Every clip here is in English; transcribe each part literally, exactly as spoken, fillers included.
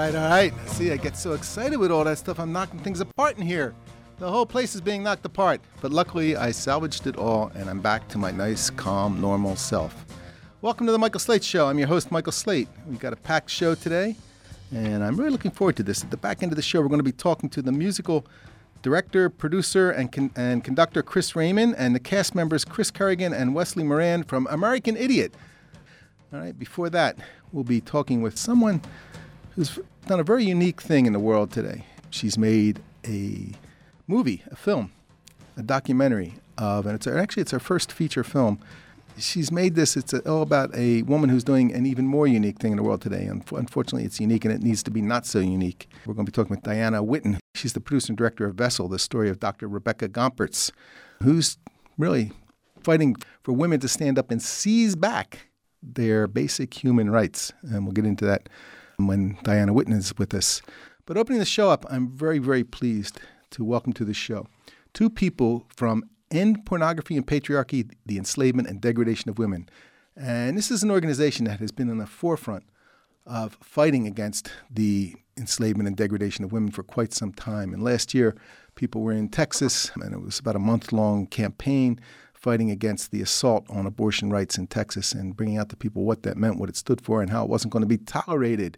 right, all right. See, I get so excited with all that stuff, I'm knocking things apart in here. The whole place is being knocked apart. But luckily, I salvaged it all, and I'm back to my nice, calm, normal self. Welcome to the Michael Slate Show. I'm your host, Michael Slate. We've got a packed show today, and I'm really looking forward to this. At the back end of the show, we're going to be talking to the musical director, producer, and con- and conductor Chris Raymond, and the cast members Chris Kerrigan and Wesley Moran from American Idiot. All right, before that, we'll be talking with someone who's done a very unique thing in the world today. She's made a movie, a film, a documentary of, and it's actually it's her first feature film. She's made this, it's all about a woman who's doing an even more unique thing in the world today. Unfortunately, it's unique and it needs to be not so unique. We're going to be talking with Diana Whitten. She's the producer and director of Vessel, the story of Doctor Rebecca Gompertz, who's really fighting for women to stand up and seize back their basic human rights. And we'll get into that when Diana Whitten is with us. But opening the show up, I'm very, very pleased to welcome to the show two people from End Pornography and Patriarchy, the Enslavement and Degradation of Women. And this is an organization that has been in the forefront of fighting against the enslavement and degradation of women for quite some time. And last year, people were in Texas, and it was about a month-long campaign fighting against the assault on abortion rights in Texas and bringing out to people what that meant, what it stood for, and how it wasn't going to be tolerated.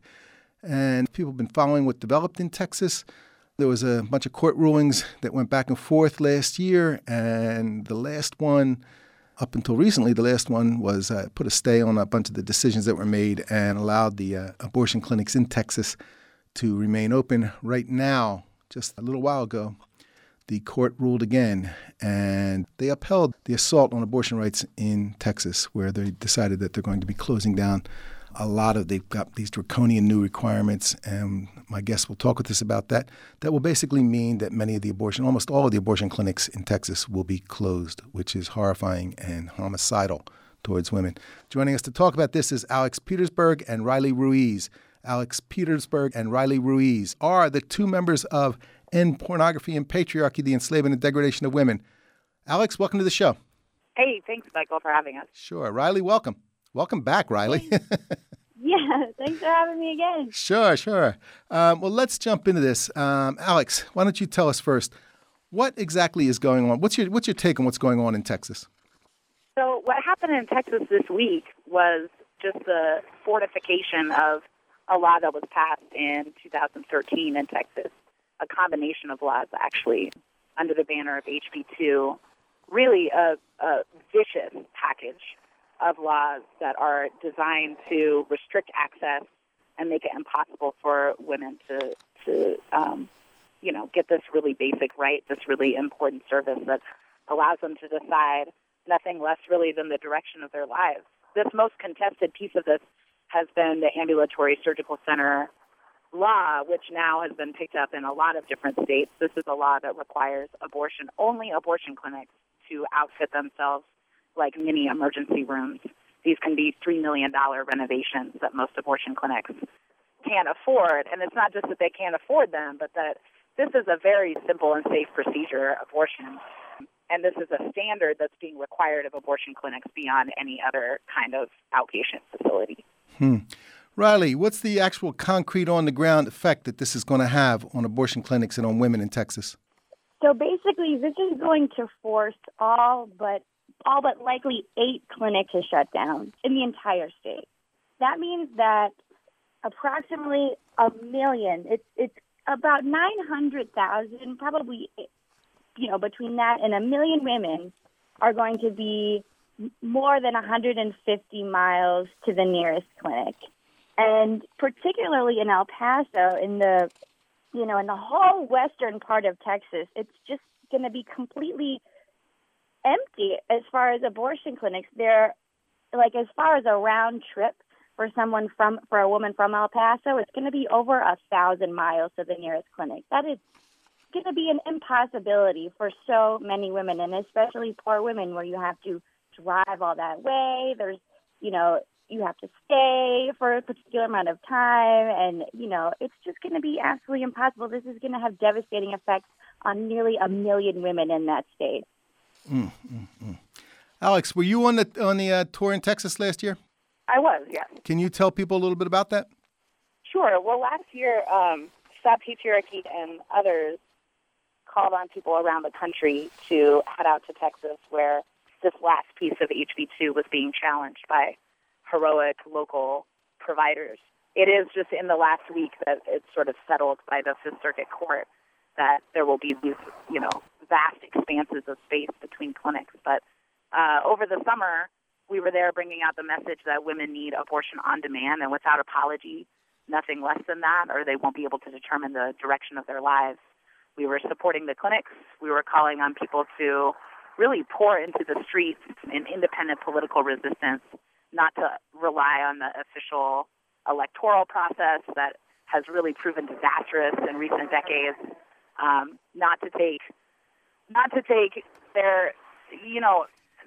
And people have been following what developed in Texas. There was a bunch of court rulings that went back and forth last year, and the last one, up until recently, the last one was uh, put a stay on a bunch of the decisions that were made and allowed the uh, abortion clinics in Texas to remain open. Right now, just a little while ago, the court ruled again, and they upheld the assault on abortion rights in Texas, where they decided that they're going to be closing down a lot of, they've got these draconian new requirements, and my guest will talk with us about that. That will basically mean that many of the abortion, almost all of the abortion clinics in Texas will be closed, which is horrifying and homicidal towards women. Joining us to talk about this is Alex Petersburg and Riley Ruiz. Alex Petersburg and Riley Ruiz are the two members of End Pornography and Patriarchy, the Enslavement and Degradation of Women. Alex, welcome to the show. Hey, thanks, Michael, for having us. Sure. Riley, welcome. Welcome back, Riley. Yeah, thanks for having me again. Sure, sure. Um, well, let's jump into this. Um, Alex, why don't you tell us first, what exactly is going on? What's your what's your take on what's going on in Texas? So what happened in Texas this week was just the fortification of a law that was passed in two thousand thirteen in Texas, a combination of laws, actually, under the banner of H B two, really a, a vicious package of laws that are designed to restrict access and make it impossible for women to, to um, you know, get this really basic right, this really important service that allows them to decide nothing less really than the direction of their lives. This most contested piece of this has been the ambulatory surgical center law, which now has been picked up in a lot of different states. This is a law that requires abortion, only abortion clinics to outfit themselves like mini emergency rooms. These can be three million dollars renovations that most abortion clinics can't afford. And it's not just that they can't afford them, but that this is a very simple and safe procedure, abortion. And this is a standard that's being required of abortion clinics beyond any other kind of outpatient facility. Hmm. Riley, what's the actual concrete on-the-ground effect that this is going to have on abortion clinics and on women in Texas? So basically, this is going to force all but all but likely eight clinics to shut down in the entire state. That means that approximately a million, it's it's about nine hundred thousand, probably, you know, between that and a million women are going to be more than one hundred fifty miles to the nearest clinic. And particularly in El Paso, in the, you know, in the whole western part of Texas, it's just going to be completely empty as far as abortion clinics. They're like, as far as a round trip for someone from, for a woman from El Paso, it's going to be over a thousand miles to the nearest clinic. That is going to be an impossibility for so many women, and especially poor women, where you have to drive all that way. There's, you know, you have to stay for a particular amount of time, and, you know, it's just going to be absolutely impossible. This is going to have devastating effects on nearly a million women in that state. Mm, mm, mm. Alex, were you on the on the uh, tour in Texas last year? I was, yes. Can you tell people a little bit about that? Sure. Well, last year, um, Stop Patriarchy and others called on people around the country to head out to Texas, where this last piece of H B two was being challenged by heroic local providers. It is just in the last week that it's sort of settled by the Fifth Circuit Court that there will be these, you know, vast expanses of space between clinics. But uh, over the summer, we were there bringing out the message that women need abortion on demand and without apology, nothing less than that, or they won't be able to determine the direction of their lives. We were supporting the clinics. We were calling on people to really pour into the streets in independent political resistance, not to rely on the official electoral process that has really proven disastrous in recent decades, um, not to take, not to take their, you know,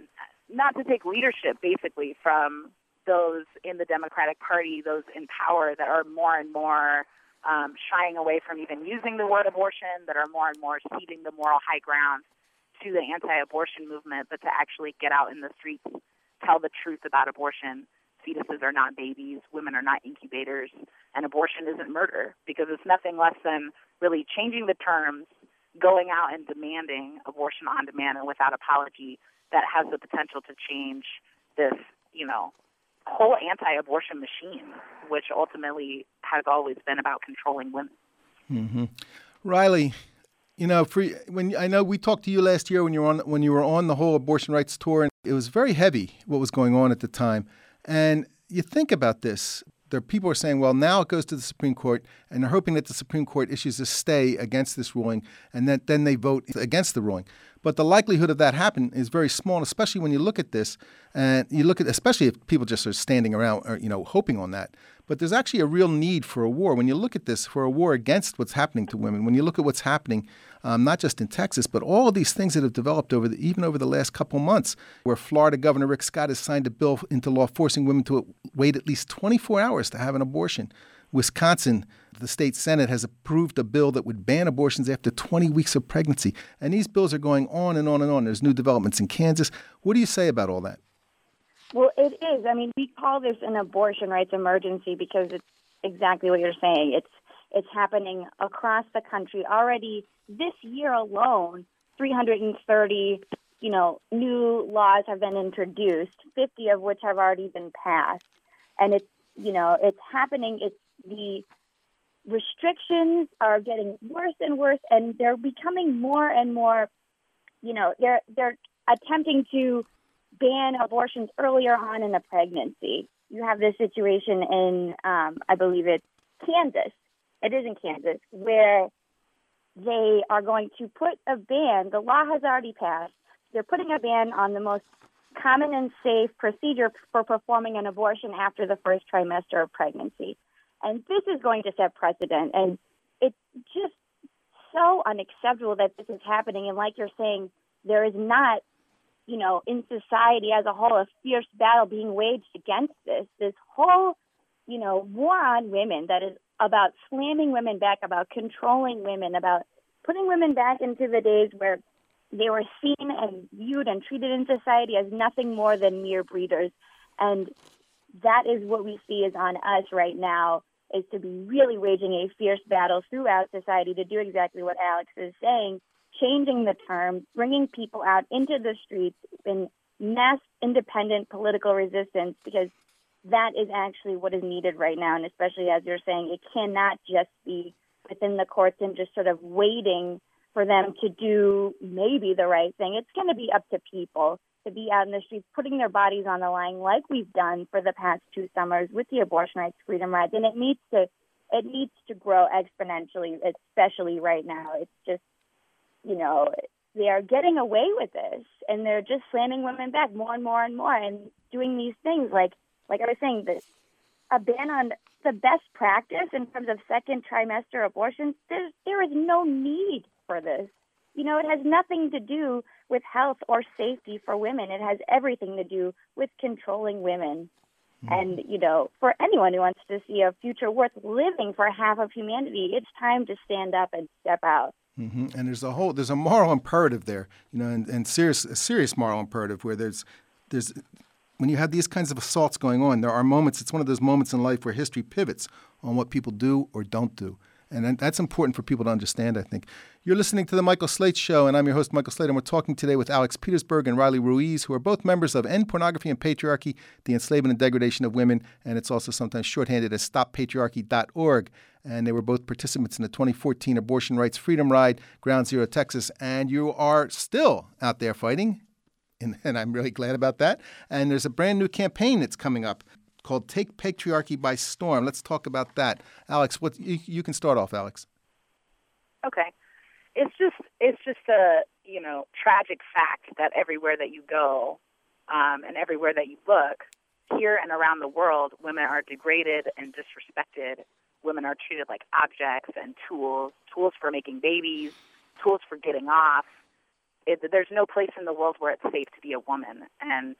not to take leadership basically from those in the Democratic Party, those in power that are more and more um, shying away from even using the word abortion, that are more and more ceding the moral high ground to the anti-abortion movement, but to actually get out in the streets, tell the truth about abortion. Fetuses are not babies, women are not incubators, and abortion isn't murder, because it's nothing less than really changing the terms, going out and demanding abortion on demand and without apology that has the potential to change this, you know, whole anti-abortion machine, which ultimately has always been about controlling women. Mm-hmm. Riley, you know, for, when I know we talked to you last year when you were on when you were on the whole abortion rights tour, and it was very heavy what was going on at the time. And you think about this. There are people are saying, well, now it goes to the Supreme Court, and they're hoping that the Supreme Court issues a stay against this ruling, and that then they vote against the ruling. But the likelihood of that happening is very small, especially when you look at this, and you look at, especially if people just are standing around, or, you know, hoping on that. But there's actually a real need for a war. When you look at this, for a war against what's happening to women, when you look at what's happening, um, not just in Texas, but all of these things that have developed over the, even over the last couple months, where Florida Governor Rick Scott has signed a bill into law forcing women to wait at least twenty-four hours to have an abortion. Wisconsin, the state Senate has approved a bill that would ban abortions after twenty weeks of pregnancy. And these bills are going on and on and on. There's new developments in Kansas. What do you say about all that? Well, it is. I mean, we call this an abortion rights emergency because it's exactly what you're saying. It's it's happening across the country. Already this year alone, three hundred thirty, you know, new laws have been introduced, fifty of which have already been passed. And it's, you know, it's happening. It's the restrictions are getting worse and worse, and they're becoming more and more, you know, they're they're attempting to ban abortions earlier on in a pregnancy. You have this situation in, um, I believe it's Kansas. It is in Kansas, where they are going to put a ban. The law has already passed. They're putting a ban on the most common and safe procedure for performing an abortion after the first trimester of pregnancy. And this is going to set precedent. And it's just so unacceptable that this is happening. And like you're saying, there is not, you know, in society as a whole, a fierce battle being waged against this. This whole, you know, war on women that is about slamming women back, about controlling women, about putting women back into the days where they were seen and viewed and treated in society as nothing more than mere breeders. And that is what we see is on us right now, is to be really waging a fierce battle throughout society to do exactly what Alex is saying, changing the terms, bringing people out into the streets in mass independent political resistance, because that is actually what is needed right now. And especially as you're saying, it cannot just be within the courts and just sort of waiting for them to do maybe the right thing. It's going to be up to people to be out in the streets, putting their bodies on the line like we've done for the past two summers with the abortion rights, freedom rights. And it needs to, it needs to grow exponentially, especially right now. It's just, you know, they are getting away with this, and they're just slamming women back more and more and more, and doing these things like, like I was saying, the, a ban on the best practice in terms of second trimester abortions. There's, there is no need for this. You know, it has nothing to do with health or safety for women. It has everything to do with controlling women. Mm-hmm. And, you know, for anyone who wants to see a future worth living for half of humanity, it's time to stand up and step out. Mm-hmm. And there's a whole, there's a moral imperative there, you know, and, and serious, a serious moral imperative where there's, there's when you have these kinds of assaults going on, there are moments, it's one of those moments in life where history pivots on what people do or don't do. And that's important for people to understand, I think. You're listening to The Michael Slate Show, and I'm your host, Michael Slate, and we're talking today with Alex Petersburg and Riley Ruiz, who are both members of End Pornography and Patriarchy, the Enslavement and Degradation of Women, and it's also sometimes shorthanded as stop patriarchy dot org. And they were both participants in the twenty fourteen Abortion Rights Freedom Ride, Ground Zero, Texas, and you are still out there fighting, and, and I'm really glad about that. And there's a brand new campaign that's coming up called Take Patriarchy by Storm. Let's talk about that. Alex, what you, you can start off, Alex. Okay. It's just it's just a, you know, tragic fact that everywhere that you go um, and everywhere that you look, here and around the world, women are degraded and disrespected. Women are treated like objects and tools, tools for making babies, tools for getting off. It, there's no place in the world where it's safe to be a woman. And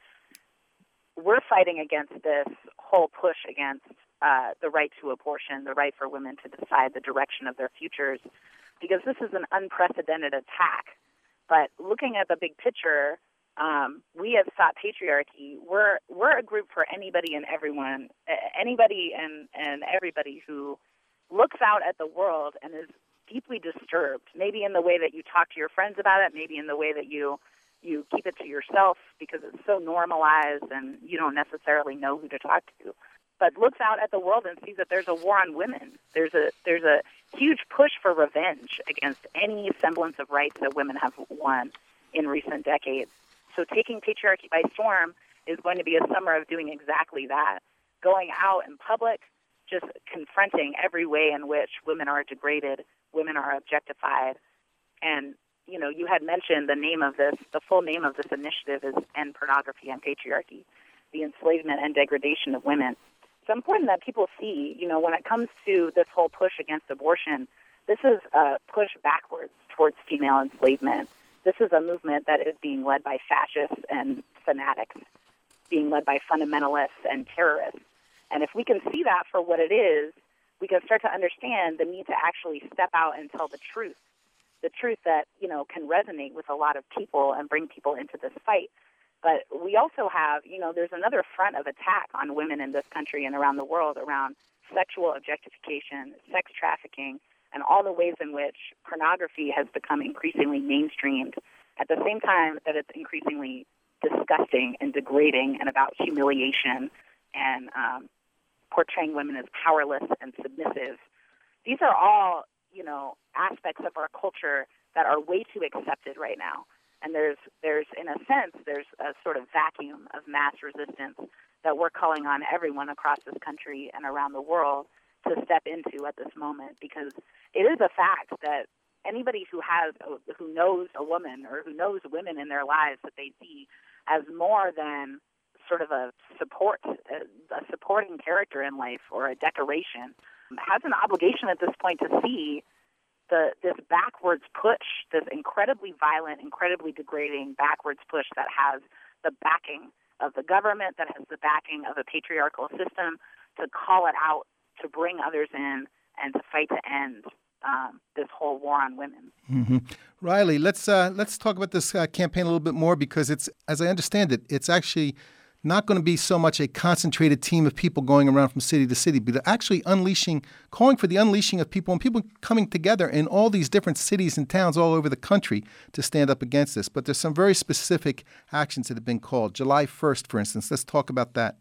we're fighting against this whole push against uh, the right to abortion, the right for women to decide the direction of their futures, because this is an unprecedented attack. But looking at the big picture, um, we as Stop Patriarchy, we're we're a group for anybody and everyone, anybody and, and everybody who looks out at the world and is deeply disturbed, maybe in the way that you talk to your friends about it, maybe in the way that you you keep it to yourself because it's so normalized and you don't necessarily know who to talk to, but looks out at the world and sees that there's a war on women. There's a there's a huge push for revenge against any semblance of rights that women have won in recent decades. So taking patriarchy by storm is going to be a summer of doing exactly that, going out in public, just confronting every way in which women are degraded, women are objectified. And, you know, you had mentioned the name of this, the full name of this initiative is End Pornography and Patriarchy, the Enslavement and Degradation of Women. It's important that people see, you know, when it comes to this whole push against abortion, this is a push backwards towards female enslavement. This is a movement that is being led by fascists and fanatics, being led by fundamentalists and terrorists. And if we can see that for what it is, we can start to understand the need to actually step out and tell the truth, the truth that, you know, can resonate with a lot of people and bring people into this fight. But we also have, you know, there's another front of attack on women in this country and around the world around sexual objectification, sex trafficking, and all the ways in which pornography has become increasingly mainstreamed at the same time that it's increasingly disgusting and degrading and about humiliation and um, portraying women as powerless and submissive. These are all, you know, aspects of our culture that are way too accepted right now. And there's, there's, in a sense, there's a sort of vacuum of mass resistance that we're calling on everyone across this country and around the world to step into at this moment, because it is a fact that anybody who has, who knows a woman or who knows women in their lives that they see as more than sort of a support, a, a supporting character in life or a decoration, has an obligation at this point to see the this backwards push, this incredibly violent, incredibly degrading backwards push that has the backing of the government, that has the backing of a patriarchal system, to call it out, to bring others in, and to fight to end um, this whole war on women. Mm-hmm. Riley, let's uh, let's talk about this uh, campaign a little bit more, because it's, as I understand it, it's actually not going to be so much a concentrated team of people going around from city to city, but actually unleashing, calling for the unleashing of people and people coming together in all these different cities and towns all over the country to stand up against this. But there's some very specific actions that have been called. July first, for instance. Let's talk about that.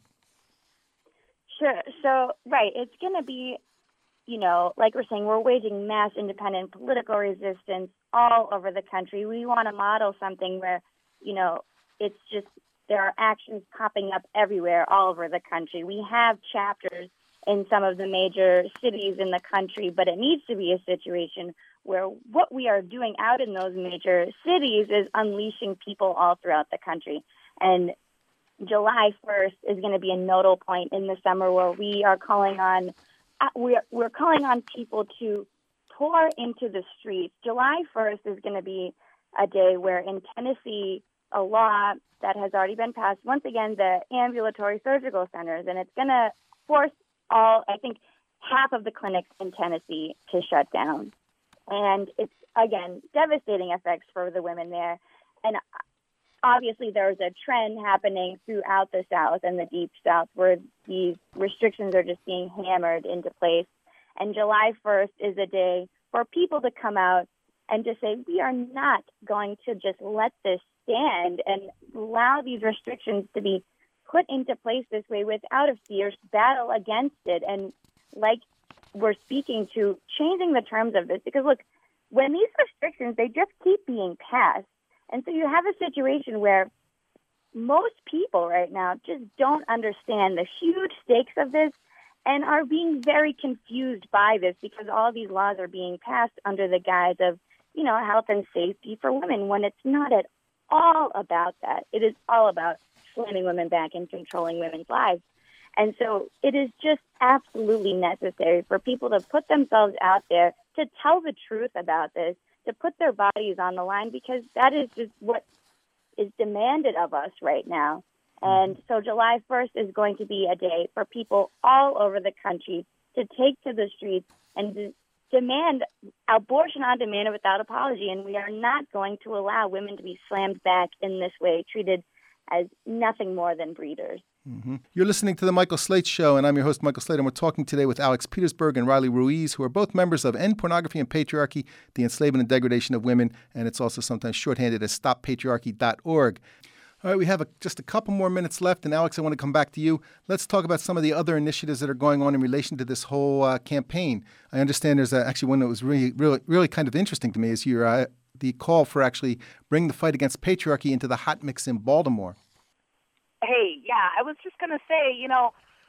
Sure. So, right, it's going to be, you know, like we're saying, we're waging mass independent political resistance all over the country. We want to model something where, you know, it's just, there are actions popping up everywhere, all over the country. We have chapters in some of the major cities in the country, but it needs to be a situation where what we are doing out in those major cities is unleashing people all throughout the country. And July first is going to be a nodal point in the summer where we are calling on uh, we're we're calling on people to pour into the streets. July first is going to be a day where in Tennessee, a law that has already been passed, once again, the ambulatory surgical centers, and it's going to force all, I think, half of the clinics in Tennessee to shut down. And it's, again, devastating effects for the women there. And obviously there's a trend happening throughout the South and the Deep South where these restrictions are just being hammered into place. And July first is a day for people to come out and to say, we are not going to just let this stand and allow these restrictions to be put into place this way without a fierce battle against it. And like we're speaking to, changing the terms of this, because look, when these restrictions, they just keep being passed. And so you have a situation where most people right now just don't understand the huge stakes of this and are being very confused by this because all these laws are being passed under the guise of, you know, health and safety for women, when it's not at all about that. It is all about slamming women back and controlling women's lives. And so it is just absolutely necessary for people to put themselves out there, to tell the truth about this, to put their bodies on the line, because that is just what is demanded of us right now. And so July first is going to be a day for people all over the country to take to the streets and to demand abortion on demand and without apology. And we are not going to allow women to be slammed back in this way, treated as nothing more than breeders. Mm-hmm. You're listening to The Michael Slate Show, and I'm your host, Michael Slate, and we're talking today with Alex Petersburg and Riley Ruiz, who are both members of End Pornography and Patriarchy, the Enslavement and Degradation of Women, and it's also sometimes shorthanded as stop patriarchy dot org. All right, we have a, just a couple more minutes left, and Alex, I want to come back to you. Let's talk about some of the other initiatives that are going on in relation to this whole uh, campaign. I understand there's a, actually one that was really, really, really kind of interesting to me is your uh, the call for actually bringing the fight against patriarchy into the hot mix in Baltimore. Hey, yeah, I was just going to say, you know,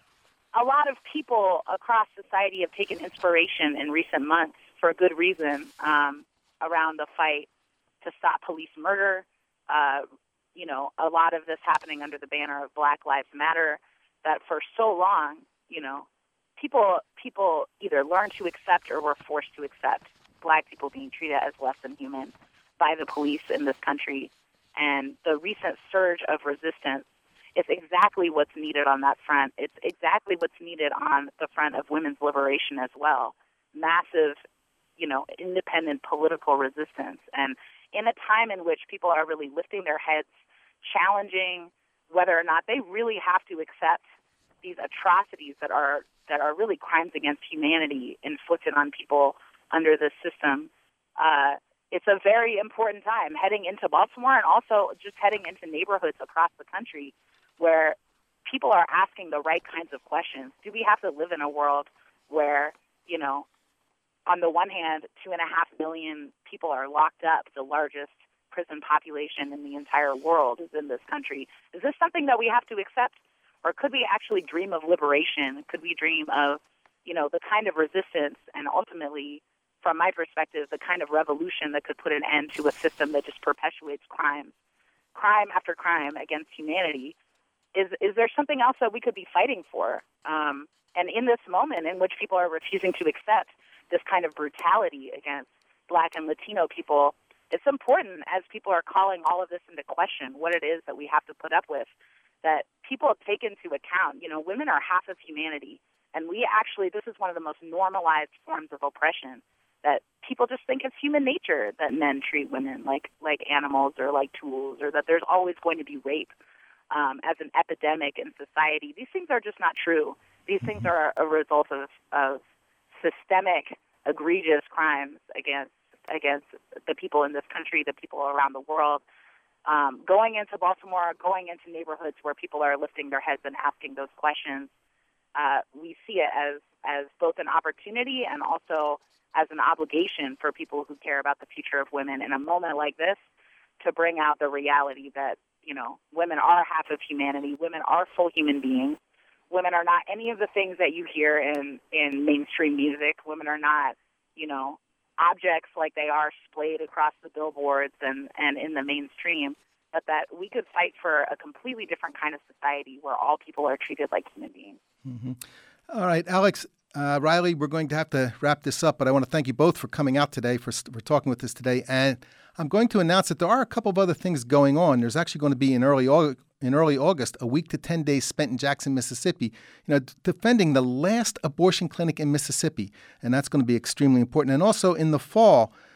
a lot of people across society have taken inspiration in recent months for a good reason um, around the fight to stop police murder. Uh, you know, a lot of this happening under the banner of Black Lives Matter, that for so long, you know, people people either learned to accept or were forced to accept Black people being treated as less than human by the police in this country. And the recent surge of resistance, it's exactly what's needed on that front. It's exactly what's needed on the front of women's liberation as well. Massive, you know, independent political resistance. And in a time in which people are really lifting their heads, challenging whether or not they really have to accept these atrocities that are that are really crimes against humanity inflicted on people under this system, uh, it's a very important time heading into Baltimore and also just heading into neighborhoods across the country where people are asking the right kinds of questions. Do we have to live in a world where, you know, on the one hand, two and a half million people are locked up, the largest prison population in the entire world is in this country? Is this something that we have to accept? Or could we actually dream of liberation? Could we dream of, you know, the kind of resistance and ultimately, from my perspective, the kind of revolution that could put an end to a system that just perpetuates crime, crime after crime against humanity? Is is there something else that we could be fighting for? Um, and in this moment in which people are refusing to accept this kind of brutality against Black and Latino people, it's important as people are calling all of this into question, what it is that we have to put up with, that people take into account, you know, women are half of humanity. And we actually, this is one of the most normalized forms of oppression, that people just think it's human nature that men treat women like, like animals or like tools, or that there's always going to be rape um, as an epidemic in society. These things are just not true. These things are a result of, of systemic, egregious crimes against against the people in this country, the people around the world. Um, going into Baltimore, going into neighborhoods where people are lifting their heads and asking those questions, uh, we see it as, as both an opportunity and also as an obligation for people who care about the future of women in a moment like this to bring out the reality that, you know, women are half of humanity, women are full human beings, women are not any of the things that you hear in, in mainstream music, women are not, you know, objects like they are splayed across the billboards and, and in the mainstream, but that we could fight for a completely different kind of society where all people are treated like human beings. Mm-hmm. All right, Alex, uh, Riley, we're going to have to wrap this up, but I want to thank you both for coming out today, for, for talking with us today. And I'm going to announce that there are a couple of other things going on. There's actually going to be in early August, in early August, a week to ten days spent in Jackson, Mississippi, you know, defending the last abortion clinic in Mississippi. And that's going to be extremely important. And also in the fall,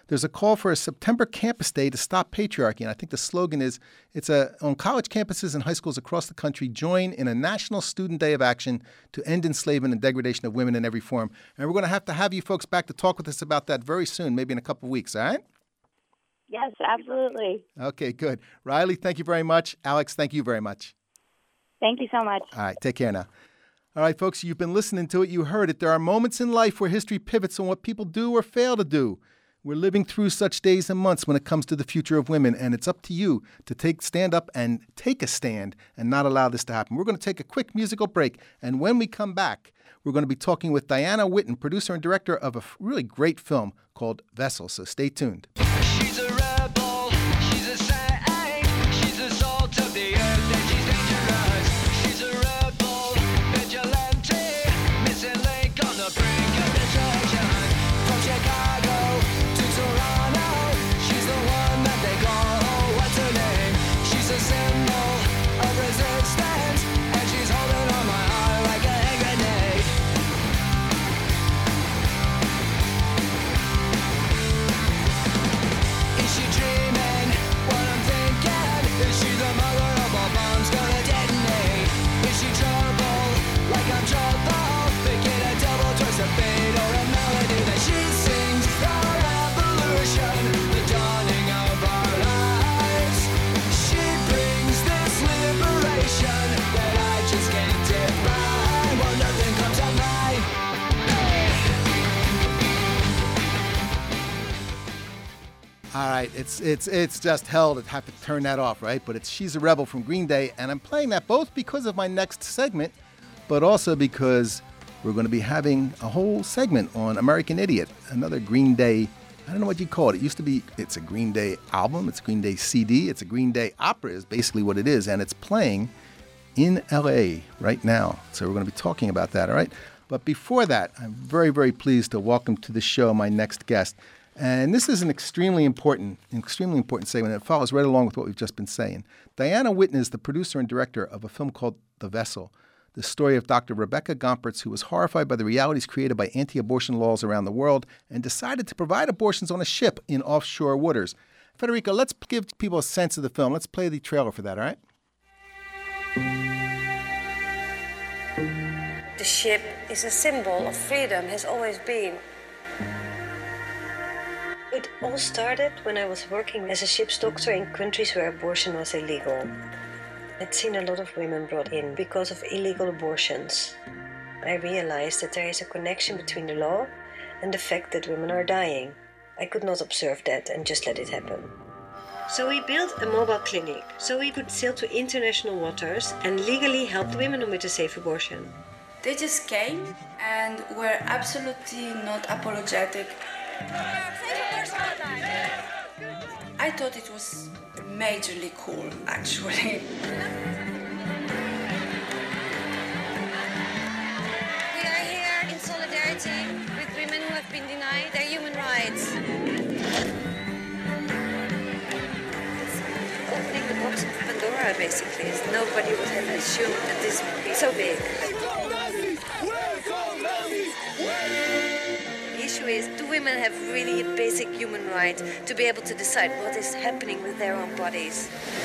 there's a call for a September campus day to stop patriarchy. And I think the slogan is, it's a on college campuses and high schools across the country, join in a national student day of action to end enslavement and degradation of women in every form. And we're going to have to have you folks back to talk with us about that very soon, maybe in a couple of weeks, all right? Yes, absolutely. Okay, good. Riley, thank you very much. Alex, thank you very much. Thank you so much. All right, take care now. All right, folks, you've been listening to it. You heard it. There are moments in life where history pivots on what people do or fail to do. We're living through such days and months when it comes to the future of women, and it's up to you to take stand up and take a stand and not allow this to happen. We're going to take a quick musical break, and when we come back, we're going to be talking with Diana Whitten, producer and director of a really great film called Vessel, so stay tuned. She's a rebel, she's a saint, she's the salt of the earth and she's dangerous. She's a rebel, vigilante, missing link on the brink of destruction. From Chicago to Toronto, she's the one that they call, oh, what's her name? She's a symbol of resistance, and she's holding on my heart like a hand grenade. Is she dreaming what I'm thinking? Is she the mother of all bombs gonna detonate? Is she trouble like I'm trouble? Thinking a double twist of fate or a melody that she sings. The revolution, the dawning of our lives. She brings this liberation that I just can't define. Well, nothing comes at night. All right, it's it's it's just hell to have to turn that off, right? But it's She's a Rebel from Green Day, and I'm playing that both because of my next segment, but also because we're going to be having a whole segment on American Idiot, another Green Day, I don't know what you call it. It used to be, it's a Green Day album, it's a Green Day C D, it's a Green Day opera is basically what it is, and it's playing in L A right now. So we're going to be talking about that, all right? But before that, I'm very, very pleased to welcome to the show my next guest. And this is an extremely important, extremely important segment. It follows right along with what we've just been saying. Diana Whitten is the producer and director of a film called The Vessel, the story of Doctor Rebecca Gompertz, who was horrified by the realities created by anti-abortion laws around the world and decided to provide abortions on a ship in offshore waters. Federico, let's give people a sense of the film. Let's play the trailer for that, all right? The ship is a symbol of freedom, has always been. It all started when I was working as a ship's doctor in countries where abortion was illegal. I'd seen a lot of women brought in because of illegal abortions. I realized that there is a connection between the law and the fact that women are dying. I could not observe that and just let it happen. So we built a mobile clinic so we could sail to international waters and legally help women with a safe abortion. They just came and were absolutely not apologetic. I thought it was majorly cool, actually. We are here in solidarity with women who have been denied their human rights. It's opening the box of Pandora, basically. Nobody would have assumed that this would be so big. The issue is, do women have really a basic human right to be able to decide what is happening with their own bodies?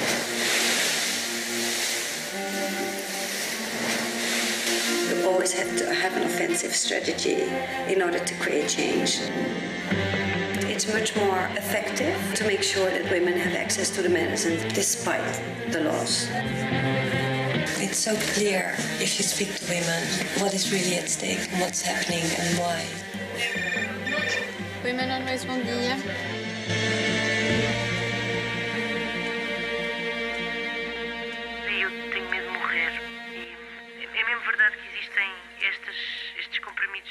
You always have to have an offensive strategy in order to create change. It's much more effective to make sure that women have access to the medicine despite the laws. It's so clear if you speak to women what is really at stake, what's happening and why. Women always respondía. Eu tenho medo de morrer. E é mesmo verdade que existem estes, estes comprimidos.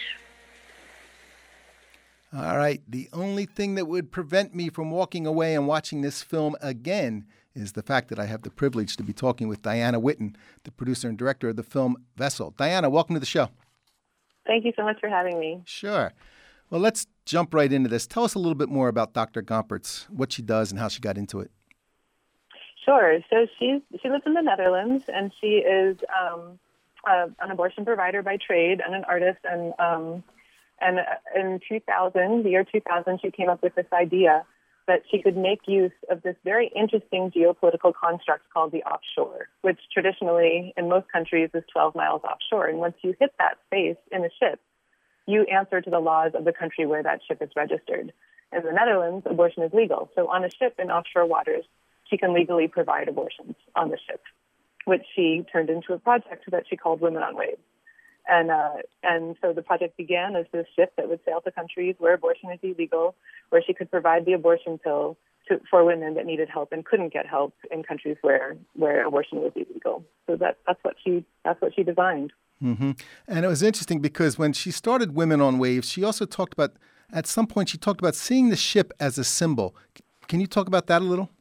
All right. The only thing that would prevent me from walking away and watching this film again is the fact that I have the privilege to be talking with Diana Whitten, the producer and director of the film Vessel. Diana, welcome to the show. Thank you so much for having me. Sure. Well, let's jump right into this. Tell us a little bit more about Doctor Gompertz, what she does and how she got into it. Sure. So she's, she lives in the Netherlands, and she is um, a, an abortion provider by trade and an artist. And um, And uh, in two thousand, the year two thousand, she came up with this idea that she could make use of this very interesting geopolitical construct called the offshore, which traditionally in most countries is twelve miles offshore. And once you hit that space in a ship, you answer to the laws of the country where that ship is registered. In the Netherlands, abortion is legal. So on a ship in offshore waters, she can legally provide abortions on the ship, which she turned into a project that she called Women on Waves. And uh, and so the project began as this ship that would sail to countries where abortion is illegal, where she could provide the abortion pill to, for women that needed help and couldn't get help in countries where, where abortion was illegal. So that that's what she that's what she designed. Mm-hmm. And it was interesting because when she started Women on Waves, she also talked about, at some point, she talked about seeing the ship as a symbol. Can you talk about that a little?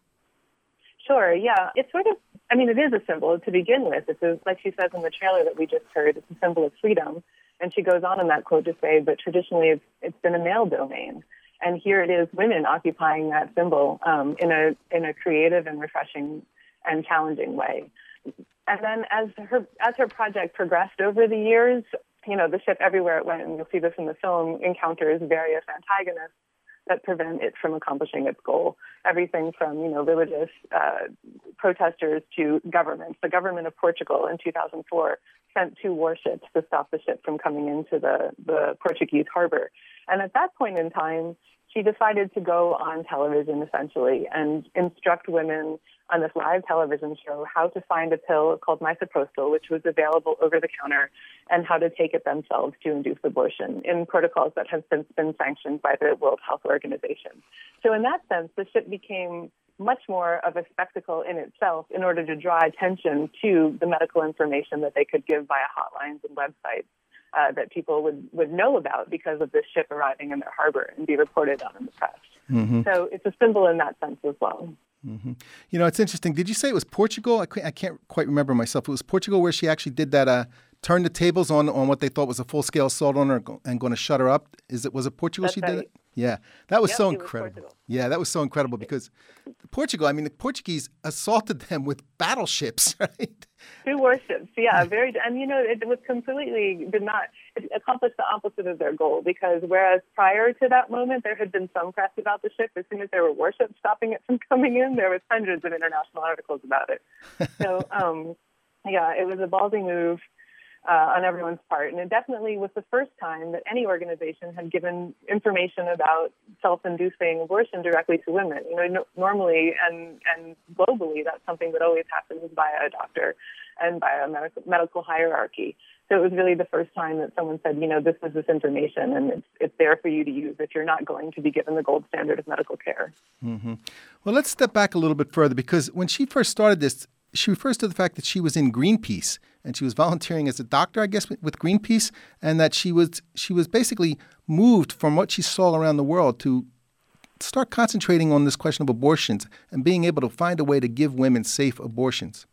Sure, yeah. It's sort of, I mean, it is a symbol to begin with. It's a, like she says in the trailer that we just heard, it's a symbol of freedom. And she goes on in that quote to say, but traditionally it's, it's been a male domain. And here it is, women occupying that symbol um, in a in a creative and refreshing and challenging way. And then as her as her project progressed over the years, you know, the ship everywhere it went, and you'll see this in the film, encounters various antagonists that prevent it from accomplishing its goal. Everything from, you know, religious uh, protesters to governments. The government of Portugal in two thousand four sent two warships to stop the ship from coming into the, the Portuguese harbor. And at that point in time, she decided to go on television, essentially, and instruct women on this live television show how to find a pill called misoprostol, which was available over the counter, and how to take it themselves to induce abortion in protocols that have since been sanctioned by the World Health Organization. So in that sense, the ship became much more of a spectacle in itself in order to draw attention to the medical information that they could give via hotlines and websites uh, that people would, would know about because of this ship arriving in their harbor and be reported on in the press. Mm-hmm. So it's a symbol in that sense as well. Mm-hmm. You know, it's interesting. Did you say it was Portugal? I can't, I can't quite remember myself. It was Portugal where she actually did that, uh, turn the tables on, on what they thought was a full-scale assault on her and going to shut her up. Is it Was it Portugal That's she right. did it? Yeah, that was Yep, so it was incredible. Portugal. Yeah, that was so incredible because Portugal, I mean, the Portuguese assaulted them with battleships, right? Two warships, yeah, very, and you know, it was completely, did not, it accomplished the opposite of their goal because whereas prior to that moment, there had been some press about the ship, as soon as there were warships stopping it from coming in, there was hundreds of international articles about it. So, um, yeah, it was a ballsy move uh, on everyone's part, and it definitely was the first time that any organization had given information about self-inducing abortion directly to women. You know, no, normally and, and globally, that's something that always happens via a doctor and by a medical, medical hierarchy. So it was really the first time that someone said, you know, this is this information and it's it's there for you to use if you're not going to be given the gold standard of medical care. Mm-hmm. Well, let's step back a little bit further because when she first started this, she refers to the fact that she was in Greenpeace and she was volunteering as a doctor, I guess, with Greenpeace, and that she was she was basically moved from what she saw around the world to start concentrating on this question of abortions and being able to find a way to give women safe abortions.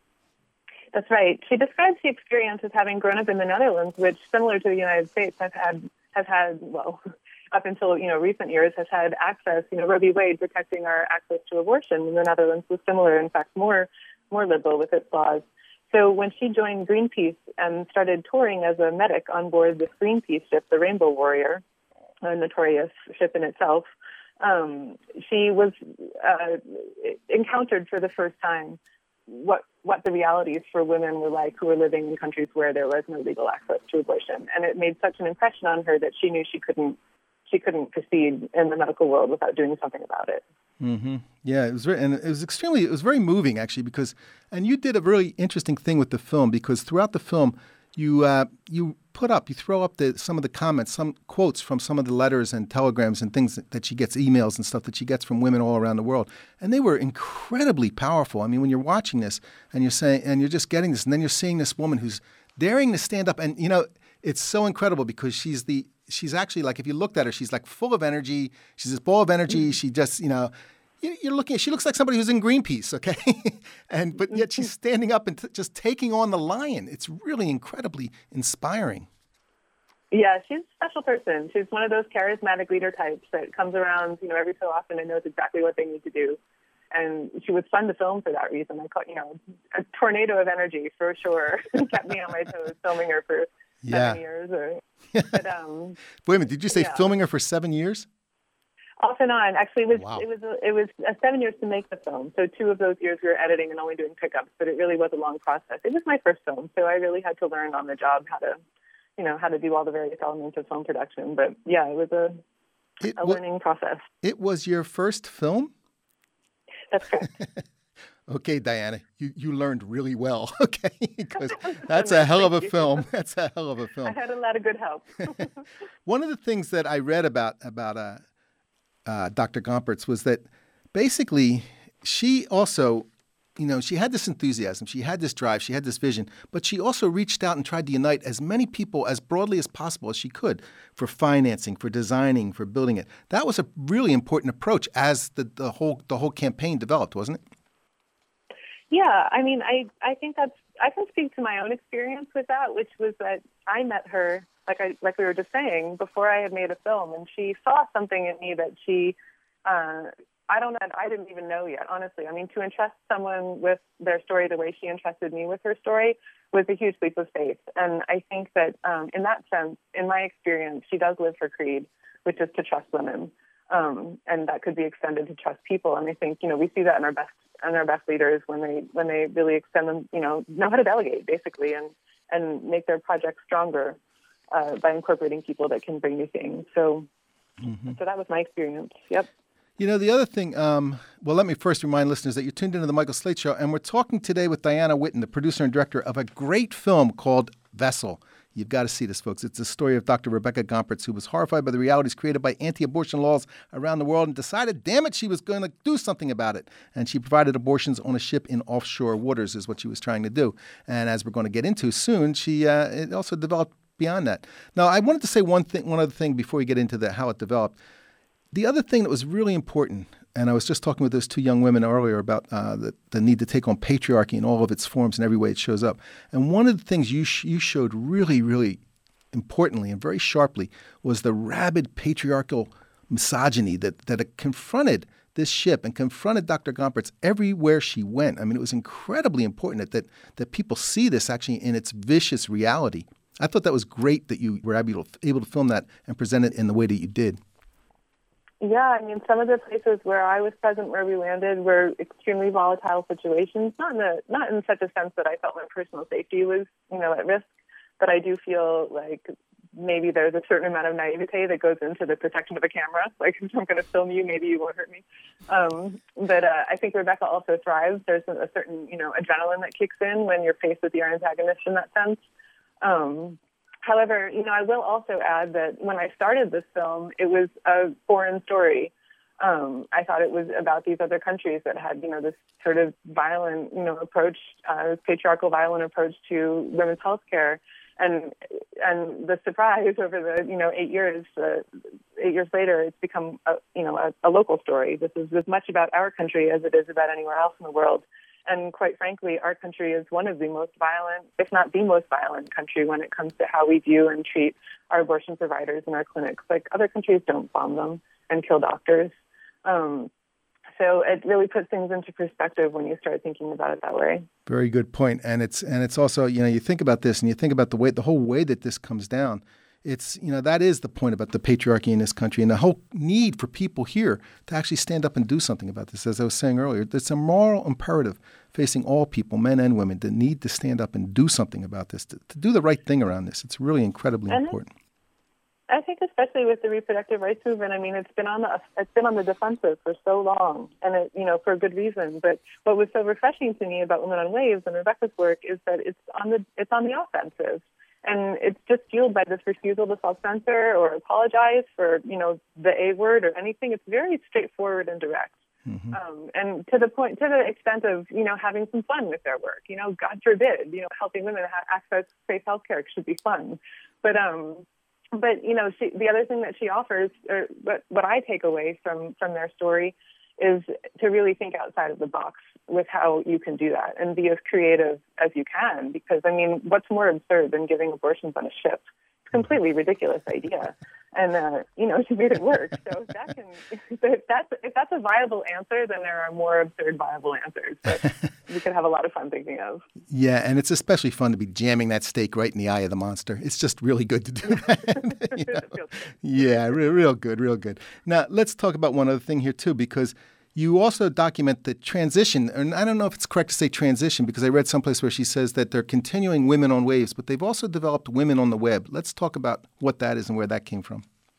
That's right. She describes the experience as having grown up in the Netherlands, which, similar to the United States, has had has had well, up until you know recent years, has had access. You know, Roe v. Wade protecting our access to abortion in the Netherlands was similar, in fact, more more liberal with its laws. So when she joined Greenpeace and started touring as a medic on board this Greenpeace ship, the Rainbow Warrior, a notorious ship in itself, um, she was uh, encountered for the first time what what the realities for women were like who were living in countries where there was no legal access to abortion. And it made such an impression on her that she knew she couldn't she couldn't proceed in the medical world without doing something about it. Mm-hmm. Yeah, it was very, and it was extremely, it was very moving actually because, and you did a really interesting thing with the film because throughout the film, you uh, you put up, you throw up the some of the comments, some quotes from some of the letters and telegrams and things that, that she gets, emails and stuff that she gets from women all around the world, and they were incredibly powerful. I mean, when you're watching this and you're saying, and you're just getting this, and then you're seeing this woman who's daring to stand up, and you know, it's so incredible because she's the she's actually like, if you looked at her, she's like full of energy. She's this ball of energy. She just, you know, you're looking at, she looks like somebody who's in Greenpeace, okay? and But yet she's standing up and t- just taking on the lion. It's really incredibly inspiring. Yeah, she's a special person. She's one of those charismatic leader types that comes around, you know, every so often and knows exactly what they need to do. And she was fun to film for that reason. I caught, you know, a tornado of energy for sure. Kept me on my toes filming her for Yeah. seven years. Or, but, um, Wait a minute, did you say yeah. filming her for seven years? Off and on. Actually, it was Wow. it was it was uh, seven years to make the film. So two of those years we were editing and only doing pickups. But it really was a long process. It was my first film, so I really had to learn on the job how to, you know, how to do all the various elements of film production. But yeah, it was a It, a wa- learning process. it was your first film? That's correct. Okay, Diana, you, you learned really well, okay? Because that's a hell of a film. That's a hell of a I film. had a lot of good help. One of the things that I read about about uh, uh, Doctor Gompertz was that basically she also, you know, she had this enthusiasm, she had this drive, she had this vision, but she also reached out and tried to unite as many people as broadly as possible as she could for financing, for designing, for building it. That was a really important approach as the, the whole the whole campaign developed, wasn't it? Yeah, I mean, I, I think that's, I can speak to my own experience with that, which was that I met her, like I, like we were just saying, before I had made a film, and she saw something in me that she, uh, I don't know, I didn't even know yet, honestly. I mean, to entrust someone with their story the way she entrusted me with her story was a huge leap of faith. And I think that um, in that sense, in my experience, she does live her creed, which is to trust women. Um, and that could be extended to trust people. And I think, you know, we see that in our best and our best leaders when they when they really extend them, you know, know how to delegate basically and, and make their projects stronger uh, by incorporating people that can bring new things. So, mm-hmm. so that was my experience. Yep. You know, the other thing, um, well, let me first remind listeners that you're tuned into the Michael Slate Show, and we're talking today with Diana Whitten, the producer and director of a great film called Vessel. You've got to see this, folks. It's the story of Doctor Rebecca Gompertz, who was horrified by the realities created by anti-abortion laws around the world and decided, damn it, she was going to do something about it. And she provided abortions on a ship in offshore waters is what she was trying to do. And as we're going to get into soon, she uh, it also developed beyond that. Now, I wanted to say one thing, one other thing before we get into the, how it developed. The other thing that was really important, and I was just talking with those two young women earlier about uh, the, the need to take on patriarchy in all of its forms and every way it shows up. And one of the things you sh- you showed really, really importantly and very sharply was the rabid patriarchal misogyny that, that confronted this ship and confronted Doctor Gompertz everywhere she went. I mean, it was incredibly important that, that, that people see this actually in its vicious reality. I thought that was great that you were able to, able to film that and present it in the way that you did. Yeah, I mean, some of the places where I was present, where we landed, were extremely volatile situations. Not in a, not in such a sense that I felt my personal safety was, you know, at risk, but I do feel like maybe there's a certain amount of naivete that goes into the protection of a camera. Like, if I'm going to film you, maybe you won't hurt me. Um, but uh, I think Rebecca also thrives. There's a, a certain, you know, adrenaline that kicks in when you're faced with your antagonist in that sense. Um, However, you know, I will also add that when I started this film, it was a foreign story. Um, I thought it was about these other countries that had, you know, this sort of violent, you know, approach, uh, this patriarchal, violent approach to women's health care. And and the surprise over the, you know, eight years, uh, eight years later, it's become, a, you know, a, a local story. This is as much about our country as it is about anywhere else in the world. And quite frankly, our country is one of the most violent, if not the most violent country when it comes to how we view and treat our abortion providers in our clinics. Like, other countries don't bomb them and kill doctors. Um, so it really puts things into perspective when you start thinking about it that way. Very good point. And it's and it's also, you know, you think about this and you think about the way, the whole way that this comes down. It's, you know, that is the point about the patriarchy in this country and the whole need for people here to actually stand up and do something about this. As I was saying earlier, it's a moral imperative facing all people, men and women, that need to stand up and do something about this, to, to do the right thing around this. It's really incredibly and important. I think especially with the reproductive rights movement, I mean, it's been on the it's been on the defensive for so long, and it, you know, for a good reason. But what was so refreshing to me about Women on Waves and Rebecca's work is that it's on the it's on the offensive. And it's just fueled by this refusal to self-censor or apologize for, you know, the A word or anything. It's very straightforward and direct. Mm-hmm. Um, and to the point, to the extent of, you know, having some fun with their work. You know, God forbid, you know, helping women have access to safe healthcare should be fun. But, um, but you know, she, the other thing that she offers, or what, what I take away from, from their story, is to really think outside of the box with how you can do that and be as creative as you can. Because, I mean, what's more absurd than giving abortions on a ship? It's a completely ridiculous idea. And, uh, you know, she made it work. So if, that can, if, that's, if that's a viable answer, then there are more absurd viable answers. But we could have a lot of fun thinking of. Yeah, and it's especially fun to be jamming that steak right in the eye of the monster. It's just really good to do that. You know? Yeah, real, real good, real good. Now, let's talk about one other thing here, too, because you also document the transition, and I don't know if it's correct to say transition, because I read someplace where she says that they're continuing Women on Waves, but they've also developed Women on the Web. Let's talk about what that is and where that came from.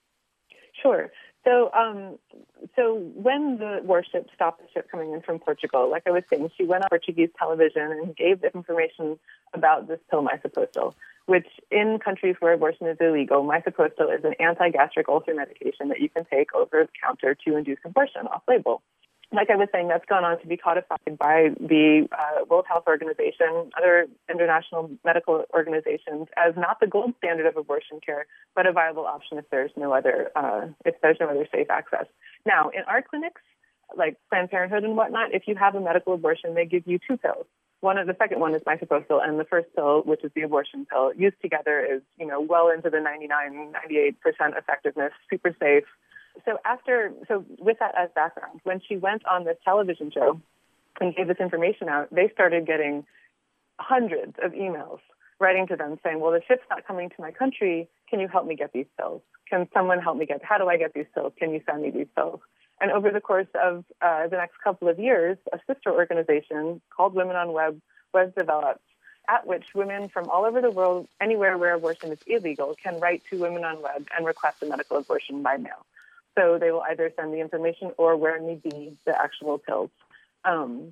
Sure. So, um, so when the warship stopped the ship coming in from Portugal, like I was saying, she went on Portuguese television and gave the information about this pill misoprostol, which in countries where abortion is illegal, misoprostol is an anti-gastric ulcer medication that you can take over the counter to induce abortion off-label. Like I was saying, that's gone on to be codified by the uh, World Health Organization, other international medical organizations, as not the gold standard of abortion care, but a viable option if there's no other uh, if there's no other safe access. Now, in our clinics, like Planned Parenthood and whatnot, if you have a medical abortion, they give you two pills. One of the second one is misoprostol, and the first pill, which is the abortion pill, used together is you know well into the ninety-nine, ninety-eight percent effectiveness, super safe. So after, so with that as background, when she went on this television show and gave this information out, they started getting hundreds of emails writing to them saying, well, the ship's not coming to my country. Can you help me get these pills? Can someone help me get, how do I get these pills? Can you send me these pills? And over the course of uh, the next couple of years, a sister organization called Women on Web was developed, at which women from all over the world, anywhere where abortion is illegal, can write to Women on Web and request a medical abortion by mail. So they will either send the information or, where need be, the actual pills. Um,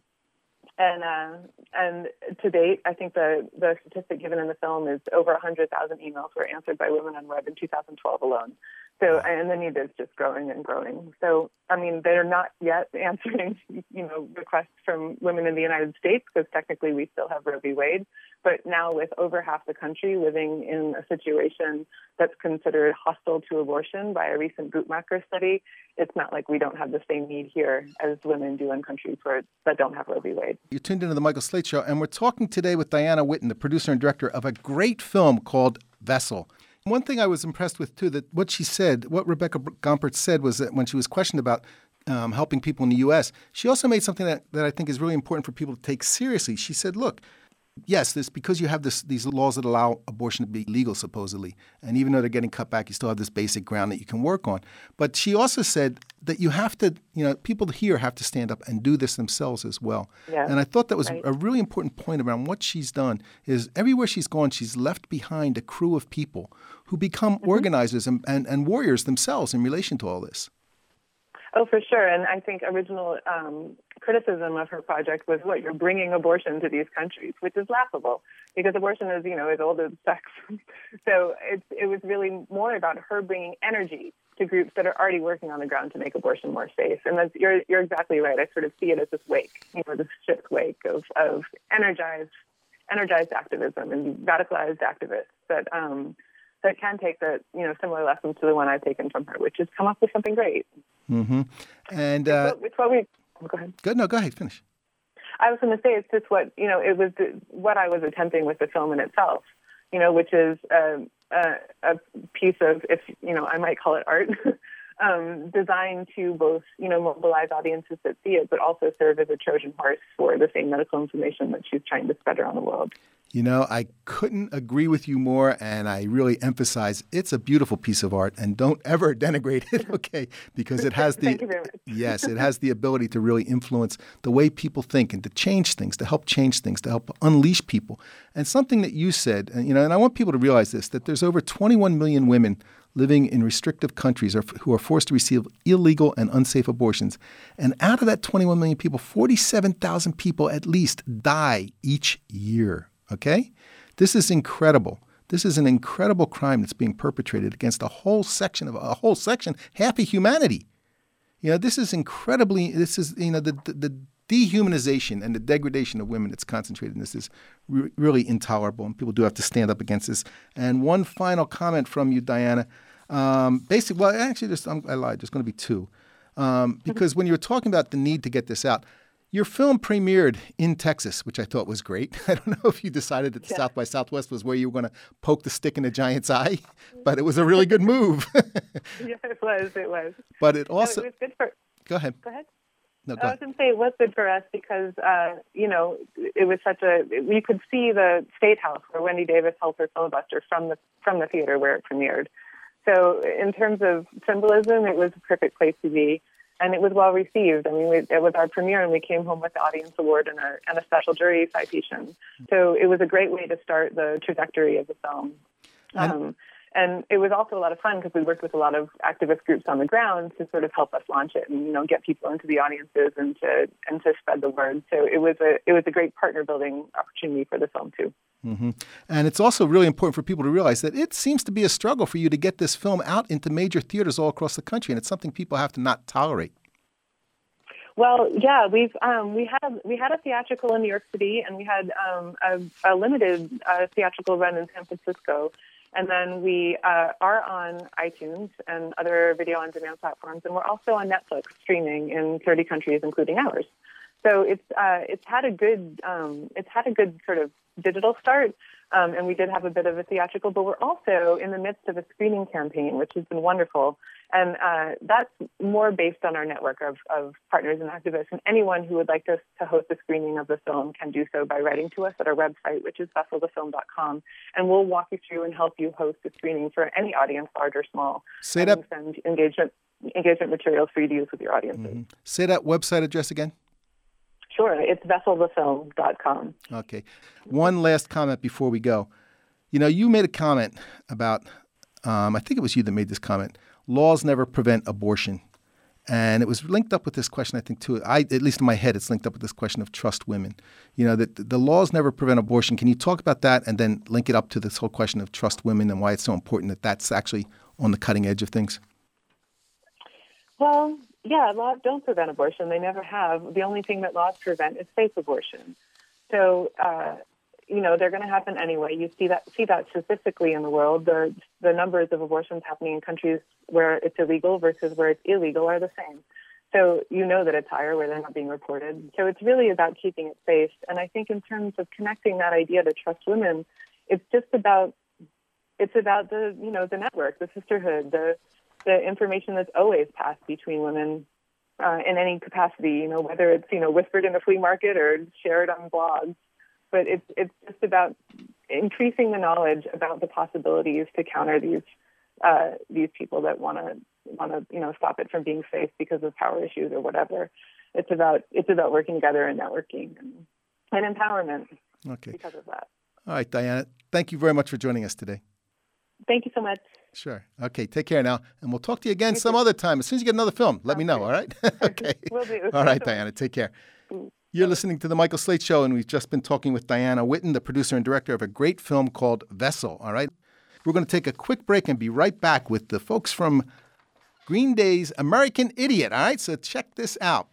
and uh, and to date, I think the, the statistic given in the film is over one hundred thousand emails were answered by Women on Web in two thousand twelve alone. So, and the need is just growing and growing. So, I mean, they're not yet answering, you know, requests from women in the United States, because technically we still have Roe v. Wade. But now with over half the country living in a situation that's considered hostile to abortion by a recent Guttmacher study, it's not like we don't have the same need here as women do in countries where that don't have Roe v. Wade. You're tuned into the Michael Slate Show, and we're talking today with Diana Whitten, the producer and director of a great film called Vessel. One thing I was impressed with, too, that what she said, what Rebecca Gompert said was that when she was questioned about um, helping people in the U S, she also made something that, that I think is really important for people to take seriously. She said, look, yes, this because you have this, these laws that allow abortion to be legal, supposedly, and even though they're getting cut back, you still have this basic ground that you can work on. But she also said that you have to, you know, people here have to stand up and do this themselves as well. Yeah, and I thought that was right. a really important point around what she's done is everywhere she's gone, she's left behind a crew of people who become mm-hmm. organizers and, and, and warriors themselves in relation to all this. Oh, for sure. And I think original um, criticism of her project was, what, you're bringing abortion to these countries, which is laughable because abortion is, you know, as old as sex. So it's, it was really more about her bringing energy to groups that are already working on the ground to make abortion more safe. And that's, you're, you're exactly right. I sort of see it as this wake, you know, this ship's wake of, of energized, energized activism and radicalized activists that, um, that can take the, you know, similar lessons to the one I've taken from her, which is come up with something great. Mm-hmm. And uh, it's, what, it's what we. Oh, go ahead. Good. No, go ahead. Finish. I was going to say it's just what you know. It was the, what I was attempting with the film in itself. You know, which is a, a, a piece of, if you know, I might call it art, um, designed to both you know mobilize audiences that see it, but also serve as a Trojan horse for the same medical information that she's trying to spread around the world. You know, I couldn't agree with you more, and I really emphasize it's a beautiful piece of art, and don't ever denigrate it, okay? Because it has the Thank you very much. yes, it has the ability to really influence the way people think and to change things, to help change things, to help unleash people. And something that you said, and, you know, and I want people to realize this, that there's over twenty-one million women living in restrictive countries or, who are forced to receive illegal and unsafe abortions. And out of that twenty-one million people, forty-seven thousand people at least die each year. Okay? This is incredible. This is an incredible crime that's being perpetrated against a whole section of a whole section, half of humanity. You know, this is incredibly, this is, you know, the, the, the dehumanization and the degradation of women that's concentrated in this is re- really intolerable, and people do have to stand up against this. And one final comment from you, Diana. Um, basically, well, actually, just, I'm, I lied. There's going to be two. Um, because when you were talking about the need to get this out, your film premiered in Texas, which I thought was great. I don't know if you decided that the yeah. South by Southwest was where you were going to poke the stick in a giant's eye, but it was a really good move. Yeah, it was. It was. But it also. No, it was good for. Go ahead. Go ahead. No, go I was ahead. going to say it was good for us because, uh, you know, it was such a, we could see the State House where Wendy Davis held her filibuster from the from the theater where it premiered. So in terms of symbolism, it was a perfect place to be. And it was well received. I mean, we, it was our premiere, and we came home with the Audience Award and a, and a special jury citation. So it was a great way to start the trajectory of the film. And- Um, and it was also a lot of fun because we worked with a lot of activist groups on the ground to sort of help us launch it and, you know, get people into the audiences and to and to spread the word. So it was a it was a great partner building opportunity for the film too. Mm-hmm. And it's also really important for people to realize that it seems to be a struggle for you to get this film out into major theaters all across the country, and it's something people have to not tolerate. Well, yeah, we've um, we had we had a theatrical in New York City, and we had um, a, a limited uh, theatrical run in San Francisco, and then we uh, are on iTunes and other video on demand platforms, and we're also on Netflix streaming in thirty countries, including ours. So it's uh, it's had a good um, it's had a good sort of digital start, um, and we did have a bit of a theatrical, but we're also in the midst of a screening campaign, which has been wonderful. And uh, that's more based on our network of, of partners and activists. And anyone who would like to, to host a screening of the film can do so by writing to us at our website, which is vessel the film dot com. And we'll walk you through and help you host a screening for any audience, large or small. Say that. And send engagement, engagement materials for you to use with your audiences. Mm-hmm. Say that website address again. Sure. It's vessel the film dot com. Okay. One last comment before we go. You know, you made a comment about, um, I think it was you that made this comment, laws never prevent abortion. And it was linked up with this question, I think, too. I, at least in my head, it's linked up with this question of trust women. You know, that the laws never prevent abortion. Can you talk about that and then link it up to this whole question of trust women and why it's so important that that's actually on the cutting edge of things? Well, yeah, laws don't prevent abortion. They never have. The only thing that laws prevent is safe abortion. So, uh, you know, they're going to happen anyway. You see that see that statistically in the world. The the numbers of abortions happening in countries where it's illegal versus where it's illegal are the same. So you know that it's higher where they're not being reported. So it's really about keeping it safe. And I think in terms of connecting that idea to trust women, it's just about it's about the you know the network, the sisterhood, the the information that's always passed between women uh, in any capacity. You know, whether it's you know whispered in a flea market or shared on blogs. But it's it's just about increasing the knowledge about the possibilities to counter these uh, these people that want to want to you know stop it from being safe because of power issues or whatever. It's about it's about working together and networking and, and empowerment. Okay. Because of that. All right, Diana. Thank you very much for joining us today. Thank you so much. Sure. Okay. Take care now, and we'll talk to you again some other time. As soon as you get another film, let me know. All right. Okay. Will do. All right, Diana. Take care. You're listening to The Michael Slate Show, and we've just been talking with Diana Whitten, the producer and director of a great film called Vessel, all right? We're going to take a quick break and be right back with the folks from Green Day's American Idiot, all right? So check this out.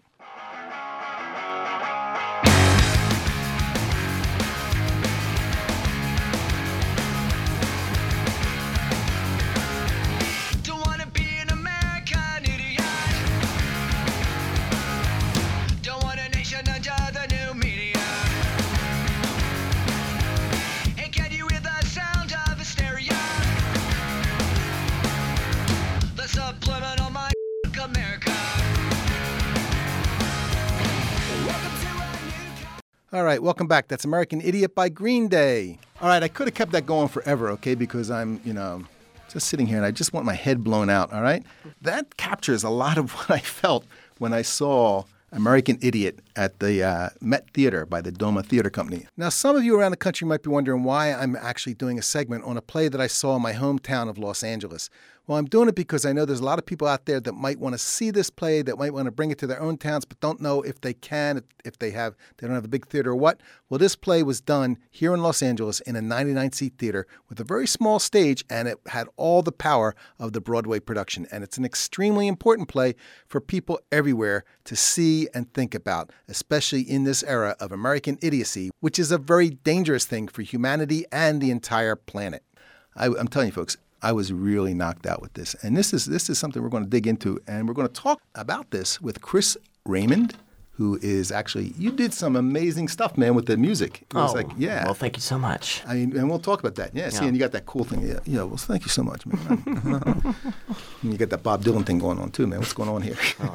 All right, welcome back. That's American Idiot by Green Day. All right, I could have kept that going forever, okay, because I'm, you know, just sitting here and I just want my head blown out, all right? That captures a lot of what I felt when I saw American Idiot at the uh, Met Theater by the Doma Theater Company. Now, some of you around the country might be wondering why I'm actually doing a segment on a play that I saw in my hometown of Los Angeles. Well, I'm doing it because I know there's a lot of people out there that might want to see this play, that might want to bring it to their own towns, but don't know if they can, if they have, they don't have a big theater or what. Well, this play was done here in Los Angeles in a ninety-nine seat theater with a very small stage, and it had all the power of the Broadway production. And it's an extremely important play for people everywhere to see and think about, especially in this era of American idiocy, which is a very dangerous thing for humanity and the entire planet. I, I'm telling you, folks, I was really knocked out with this. And this is this is something we're going to dig into, and we're going to talk about this with Chris Raymond, who is actually, you did some amazing stuff, man, with the music. It was oh, like, yeah. Well, thank you so much. I mean, and we'll talk about that. Yeah, see, Yeah. and you got that cool thing. Yeah, yeah well, thank you so much, man. And you got that Bob Dylan thing going on too, man. What's going on here?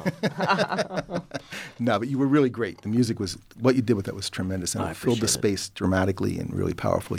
Oh. No, but you were really great. The music was, what you did with that was tremendous. And oh, it filled the space it. dramatically and really powerfully.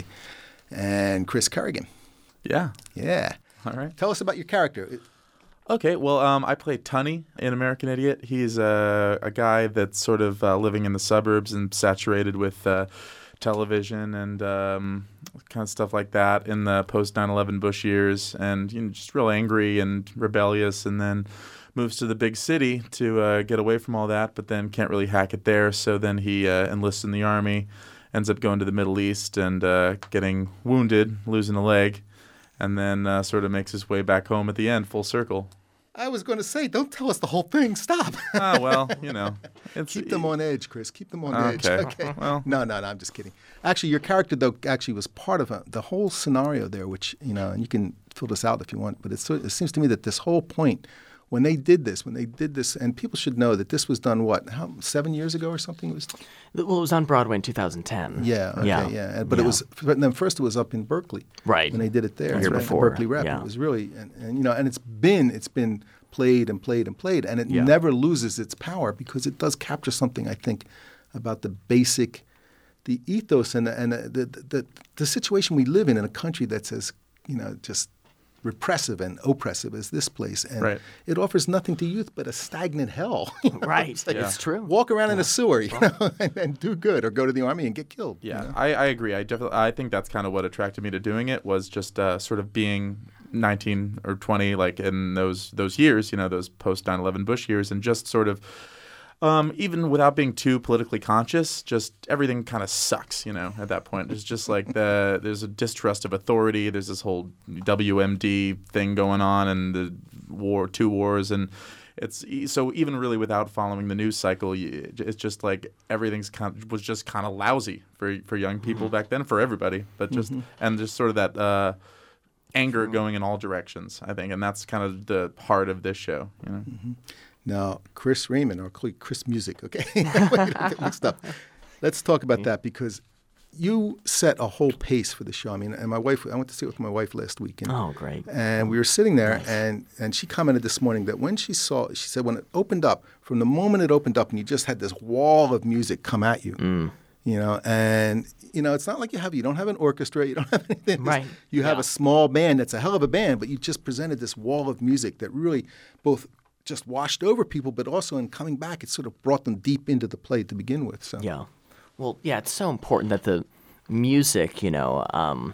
And Chris Kerrigan. Yeah. Yeah. All right. Tell us about your character. Okay, well, um, I play Tunney in American Idiot. He's a, a guy that's sort of uh, living in the suburbs and saturated with uh, television and um, kind of stuff like that in the post nine eleven Bush years, and you know, just real angry and rebellious, and then moves to the big city to uh, get away from all that, but then can't really hack it there, so then he uh, enlists in the army, ends up going to the Middle East and uh, getting wounded, losing a leg, and then uh, sort of makes his way back home at the end, full circle. I was going to say, don't tell us the whole thing. Stop. Ah, well, you know. It's, Keep them on edge, Chris. Keep them on okay. edge. Okay. Well. No, no, no. I'm just kidding. Actually, your character, though, actually was part of a, the whole scenario there, which, you know, and you can fill this out if you want, but it's, it seems to me that this whole point, when they did this, when they did this, and people should know that this was done, what, how, seven years ago or something? It was. Well, it was on Broadway in two thousand ten. Yeah, okay, yeah. yeah. But yeah. it was, but then first it was up in Berkeley. Right. When they did it there. The year right? before. Berkeley Rep. Yeah. It was really, and, and, you know, and it's been, it's been played and played and played, and it yeah. never loses its power because it does capture something, I think, about the basic, the ethos and, the, and the, the, the, the situation we live in in a country that's as, you know, just repressive and oppressive as this place. And right. it offers nothing to youth but a stagnant hell. You know? Right. It's, like, yeah. it's true. Walk around yeah. in a sewer, you know, and, and do good, or go to the army and get killed. Yeah, you know? I, I agree. I definitely, I think that's kind of what attracted me to doing it, was just uh, sort of being nineteen or twenty, like in those those years, you know, those post nine eleven Bush years, and just sort of, um, even without being too politically conscious, just everything kind of sucks, you know, at that point. There's just like the, there's a distrust of authority. There's this whole W M D thing going on, and the war, two wars, and it's so even really without following the news cycle, it's just like everything's kind of, was just kind of lousy for for young people mm-hmm. back then, for everybody, but just mm-hmm. and just sort of that uh, anger going in all directions, I think, and that's kind of the heart of this show, you know. Mm-hmm. Now, Chris Raymond, or Chris Music, okay? Don't get mixed up. Let's talk about that, because you set a whole pace for the show. I mean, and my wife, I went to see it with my wife last week. And, oh, great. And we were sitting there, nice. and, and she commented this morning that when she saw, she said when it opened up, from the moment it opened up and you just had this wall of music come at you, mm. you know, and, you know, it's not like you have, you don't have an orchestra, you don't have anything. Right. You have yeah. a small band that's a hell of a band, but you just presented this wall of music that really both just washed over people, but also in coming back, it sort of brought them deep into the play to begin with. So yeah, well, yeah, it's so important that the music, you know, um,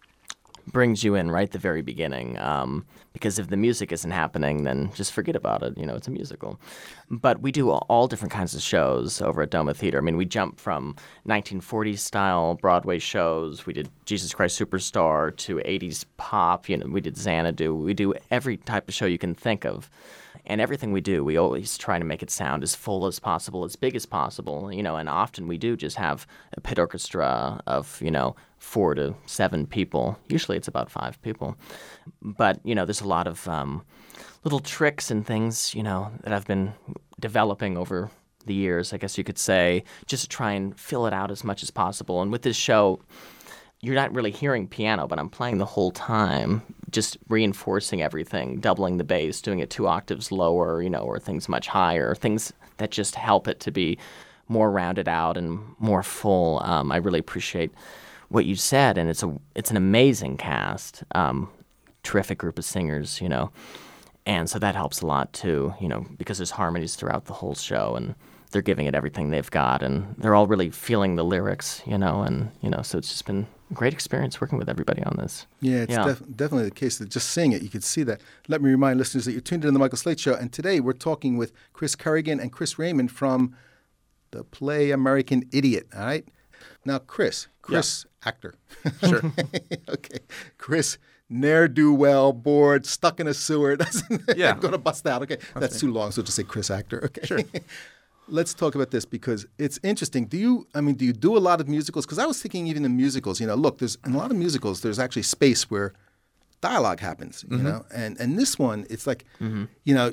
brings you in right at the very beginning. Um, because if the music isn't happening, then just forget about it. You know, it's a musical. But we do all, all different kinds of shows over at Doma Theater. I mean, we jump from nineteen forties style Broadway shows. We did Jesus Christ Superstar to eighties pop. You know, we did Xanadu. We do every type of show you can think of. And everything we do, we always try to make it sound as full as possible, as big as possible, you know, and often we do just have a pit orchestra of, you know, four to seven people. Usually it's about five people. But, you know, there's a lot of um, little tricks and things, you know, that I've been developing over the years, I guess you could say, just to try and fill it out as much as possible. And with this show, you're not really hearing piano, but I'm playing the whole time, just reinforcing everything, doubling the bass, doing it two octaves lower, you know, or things much higher, things that just help it to be more rounded out and more full. Um, I really appreciate what you said, and it's a it's an amazing cast, um, terrific group of singers, you know, and so that helps a lot too, you know, because there's harmonies throughout the whole show, and they're giving it everything they've got, and they're all really feeling the lyrics, you know, and, you know, so it's just been a great experience working with everybody on this. Yeah, it's yeah. Def- definitely the case that just seeing it, you could see that. Let me remind listeners that you're tuned in to the Michael Slate Show, and today we're talking with Chris Kerrigan and Chris Raymond from the play American Idiot, all right? Now, Chris, Chris, yeah. actor. Sure. Okay. Chris, ne'er-do-well, bored, stuck in a sewer, doesn't yeah. going to bust out. Okay, that's, that's too long, so just say Chris, actor. Okay. Sure. Let's talk about this because it's interesting. Do you, I mean, do you do a lot of musicals? Because I was thinking even in musicals, you know, look, there's in a lot of musicals, there's actually space where dialogue happens, you mm-hmm. know, and and this one, it's like, mm-hmm. you know,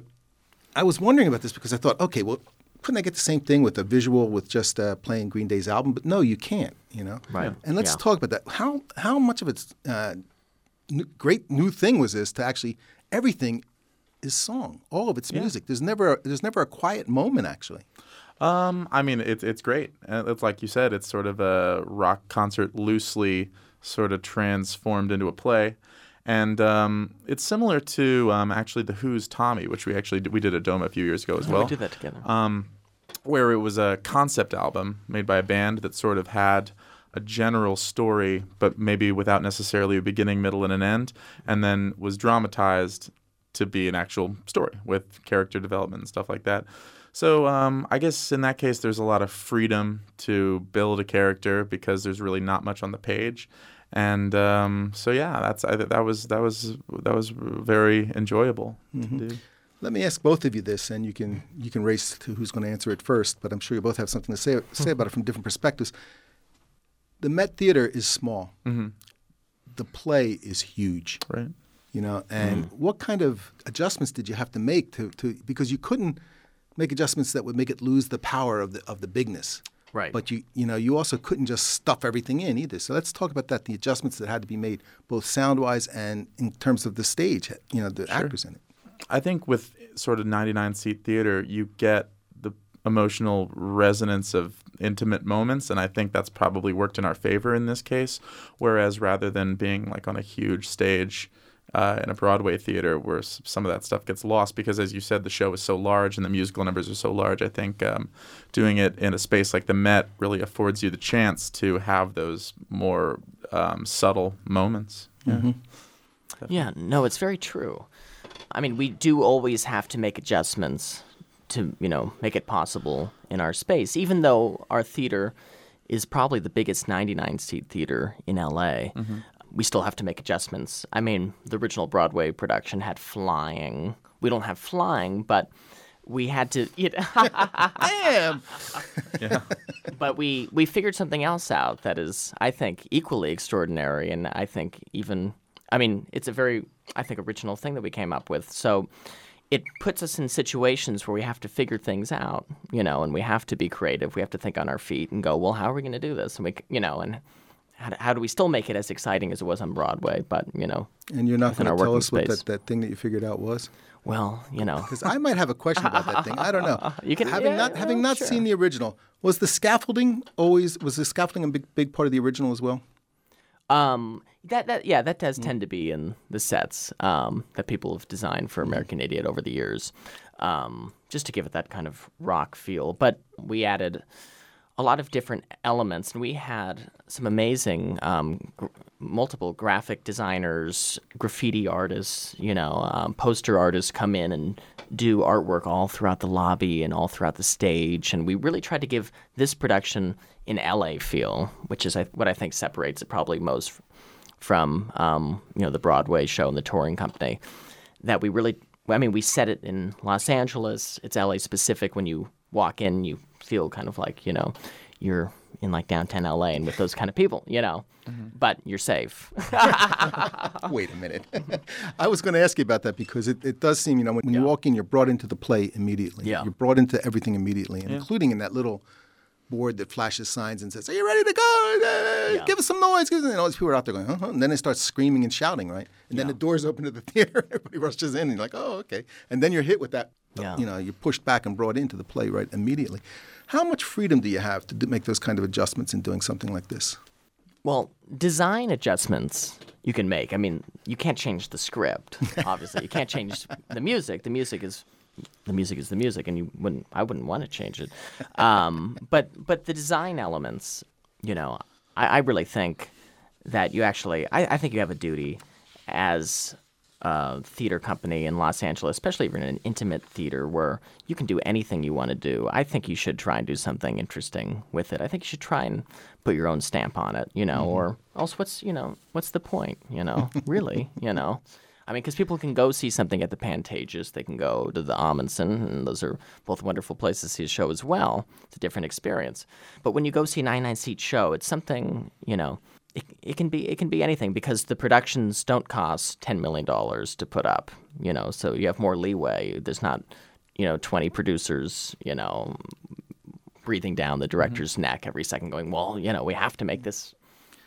I was wondering about this because I thought, okay, well, couldn't I get the same thing with a visual with just uh, playing Green Day's album? But no, you can't, you know. Right. And let's yeah. talk about that. How how much of a uh, n- great new thing was this to actually everything is song. All of it's Yeah. music. There's never there's never a quiet moment actually. Um, I mean, it's it's great. Uh, It's like you said, it's sort of a rock concert loosely sort of transformed into a play, and um, it's similar to um, actually the Who's Tommy, which we actually did, we did at Dome a few years ago as Oh, well. we did that together. Um, where it was a concept album made by a band that sort of had a general story, but maybe without necessarily a beginning, middle, and an end, and then was dramatized to be an actual story with character development and stuff like that. So um, I guess in that case, there's a lot of freedom to build a character because there's really not much on the page, and um, so yeah, that's I, that was that was that was very enjoyable Mhm. to do. Let me ask both of you this, and you can you can race to who's going to answer it first. But I'm sure you both have something to say say about it from different perspectives. The Met Theater is small. Mm-hmm. The play is huge. Right. You know, and what kind of adjustments did you have to make to, to because you couldn't make adjustments that would make it lose the power of the of the bigness. Right. But you you know, you also couldn't just stuff everything in either. So let's talk about that, the adjustments that had to be made both sound-wise and in terms of the stage, you know, the Sure. actors in it. I think with sort of ninety-nine seat theater, you get the emotional resonance of intimate moments, and I think that's probably worked in our favor in this case. Whereas rather than being like on a huge stage uh, in a Broadway theater where s- some of that stuff gets lost because, as you said, the show is so large and the musical numbers are so large, I think um, doing it in a space like the Met really affords you the chance to have those more um, subtle moments. Yeah. Mm-hmm. Yeah, no, it's very true. I mean, we do always have to make adjustments to, you know, make it possible in our space, even though our theater is probably the biggest ninety-nine seat theater in L A. Mm-hmm. We still have to make adjustments. I mean, the original Broadway production had flying. We don't have flying, but we had to. You know, Damn. Yeah. but we we figured something else out that is, I think, equally extraordinary, and I think even. I mean, it's a very, I think, original thing that we came up with. So it puts us in situations where we have to figure things out, you know, and we have to be creative. We have to think on our feet and go, well, how are we going to do this? And we, c- you know, and how do, how do we still make it as exciting as it was on Broadway? But you know, And you're not within going our to tell working us what space. that, that thing that you figured out was? Well, you know, Because I might have a question about that thing. I don't know. You can- having yeah, not having well, not sure. seen the original, was the scaffolding always was the scaffolding a big big part of the original as well? Um, that that yeah, that Mm. does tend to be in the sets um, that people have designed for American Idiot over the years, um, just to give it that kind of rock feel. But we added a lot of different elements, and we had some amazing um, gr- multiple graphic designers, graffiti artists, you know, um, poster artists come in and do artwork all throughout the lobby and all throughout the stage. And we really tried to give this production an L A feel, which is I, what I think separates it probably most f- from, um, you know, the Broadway show and the touring company. That we really, I mean, we set it in Los Angeles. It's L A specific. When you walk in, you feel kind of like, you know, you're in like downtown L A and with those kind of people, you know, but you're safe. Wait a minute. I was going to ask you about that because it, it does seem, you know, when, when you walk in, you're brought into the play immediately. Yeah. You're brought into everything immediately, and Yeah. including in that little board that flashes signs and says, "Are you ready to go? Uh, Yeah. Give us some noise." And all these people are out there going, uh-huh. And then they start screaming and shouting, right? And then Yeah. the doors open to the theater. Everybody rushes in, and you're like, "Oh, okay." And then you're hit with that. Yeah. You know, you're pushed back and brought into the play right immediately. How much freedom do you have to do, make those kind of adjustments in doing something like this? Well, design adjustments you can make. I mean, you can't change the script, obviously. You can't change the music. The music is the music is the music, and you wouldn't. I wouldn't want to change it. Um, but but the design elements, you know, I, I really think that you actually. I, I think you have a duty as a theater company in Los Angeles, especially if you're in an intimate theater where you can do anything you want to do. I think you should try and do something interesting with it. I think you should try and put your own stamp on it, you know, or else what's, you know, what's the point, you know, really, you know? I mean, because people can go see something at the Pantages. They can go to the Amundsen, and those are both wonderful places to see a show as well. It's a different experience. But when you go see a ninety-nine seat show, it's something, you know, it, it can be it can be anything because the productions don't cost ten million dollars to put up, you know, so you have more leeway. There's not, you know, twenty producers, you know, breathing down the director's neck every second going, well, you know, we have to make this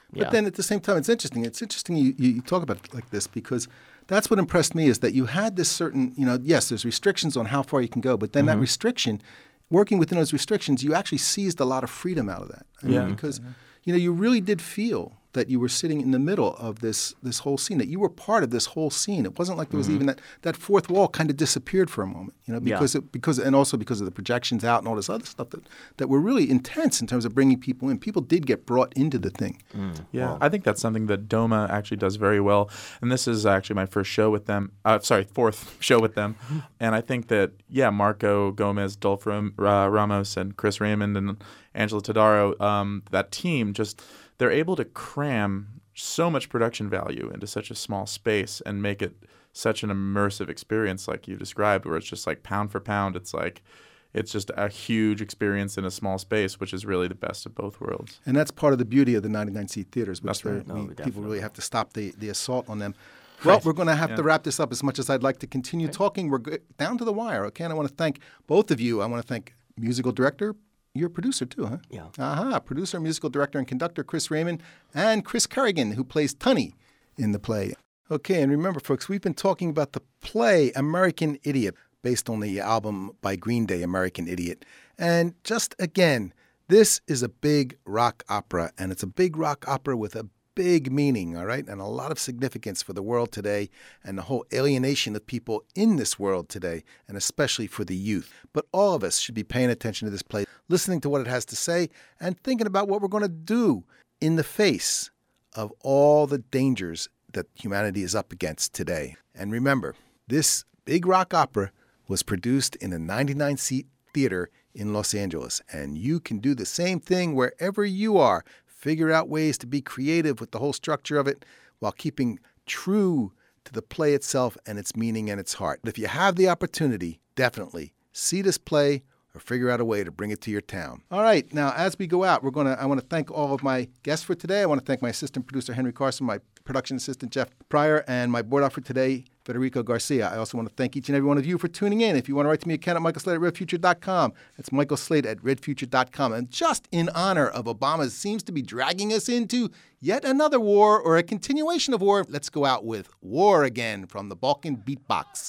But Yeah. then at the same time, it's interesting. It's interesting you, you talk about it like this because that's what impressed me is that you had this certain, you know, yes, there's restrictions on how far you can go, but then Mm-hmm. that restriction, working within those restrictions, you actually seized a lot of freedom out of that. I Yeah. mean, because, you know, you really did feel that you were sitting in the middle of this this whole scene, that you were part of this whole scene. It wasn't like there was even that, that fourth wall kind of disappeared for a moment, you know, Yeah. because it, because and also because of the projections out and all this other stuff that, that were really intense in terms of bringing people in. People did get brought into the thing. Yeah, I think that's something that Doma actually does very well. And this is actually my first show with them. Uh, sorry, fourth show with them. And I think that, yeah, Marco Gomez, Dolph Ram- uh, Ramos, and Chris Raymond, and Angela Tadaro, um, that team just – they're able to cram so much production value into such a small space and make it such an immersive experience like you described, where it's just like pound for pound. It's like it's just a huge experience in a small space, which is really the best of both worlds. And that's part of the beauty of the ninety-nine seat theaters, which That's right. they're- No, we, definitely. people really have to stop the, the assault on them. Well, Right. we're going to have Yeah. to wrap this up as much as I'd like to continue talking. We're g- down to the wire, okay? And I want to thank both of you. I want to thank musical director, you're a producer too, huh? Yeah. Aha, producer, musical director, and conductor Chris Raymond, and Chris Kerrigan, who plays Tunny in the play. Okay, and remember, folks, we've been talking about the play American Idiot, based on the album by Green Day, American Idiot. And just again, this is a big rock opera, and it's a big rock opera with a big meaning, all right, and a lot of significance for the world today and the whole alienation of people in this world today, and especially for the youth. But all of us should be paying attention to this play, listening to what it has to say, and thinking about what we're going to do in the face of all the dangers that humanity is up against today. And remember, this big rock opera was produced in a ninety-nine seat theater in Los Angeles, and you can do the same thing wherever you are. Figure out ways to be creative with the whole structure of it while keeping true to the play itself and its meaning and its heart. If you have the opportunity, definitely see this play or figure out a way to bring it to your town. All right, now as we go out, we're going to I want to thank all of my guests for today. I want to thank my assistant producer Henry Carson, my production assistant Jeff Pryor, and my board op for today, Federico Garcia. I also want to thank each and every one of you for tuning in. If you want to write to me, account at Michael Slade at red future dot com. That's Michael Slade at red future dot com. And just in honor of Obama seems to be dragging us into yet another war or a continuation of war, let's go out with War Again from the Balkan Beatbox.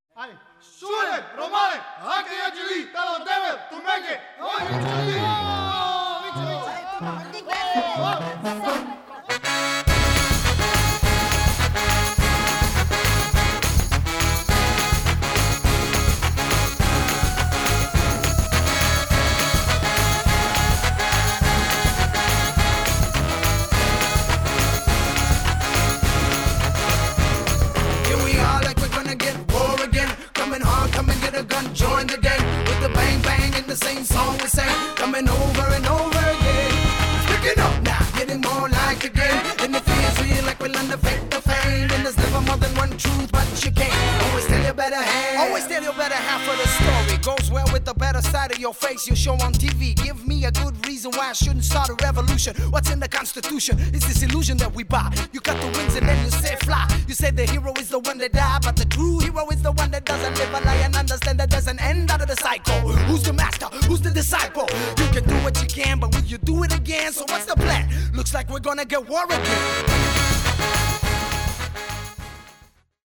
Here we are, like we're gonna get war again. Coming hard, come and get a gun, join the gang. With the bang bang in the same song we sang. Coming over and over again. Picking up now, getting more like again. And it feels real like we'll underfake the fame. And there's never more than one truth, but you can't always tell your better half. Always tell your better half of the story. Goes well with the better side of your face you show on T V. Give me a good reason why I shouldn't start a revolution. What's in the Constitution? It's this illusion that we buy. You cut the wings and then you say fly. You say the hero is the one that died, but the true hero is the one that doesn't live a lie and understand that there's an end out of the cycle. Who's the master? Who's the disciple? You can do what you can, but will you do it again? So what's the plan? Looks like we're gonna get war again.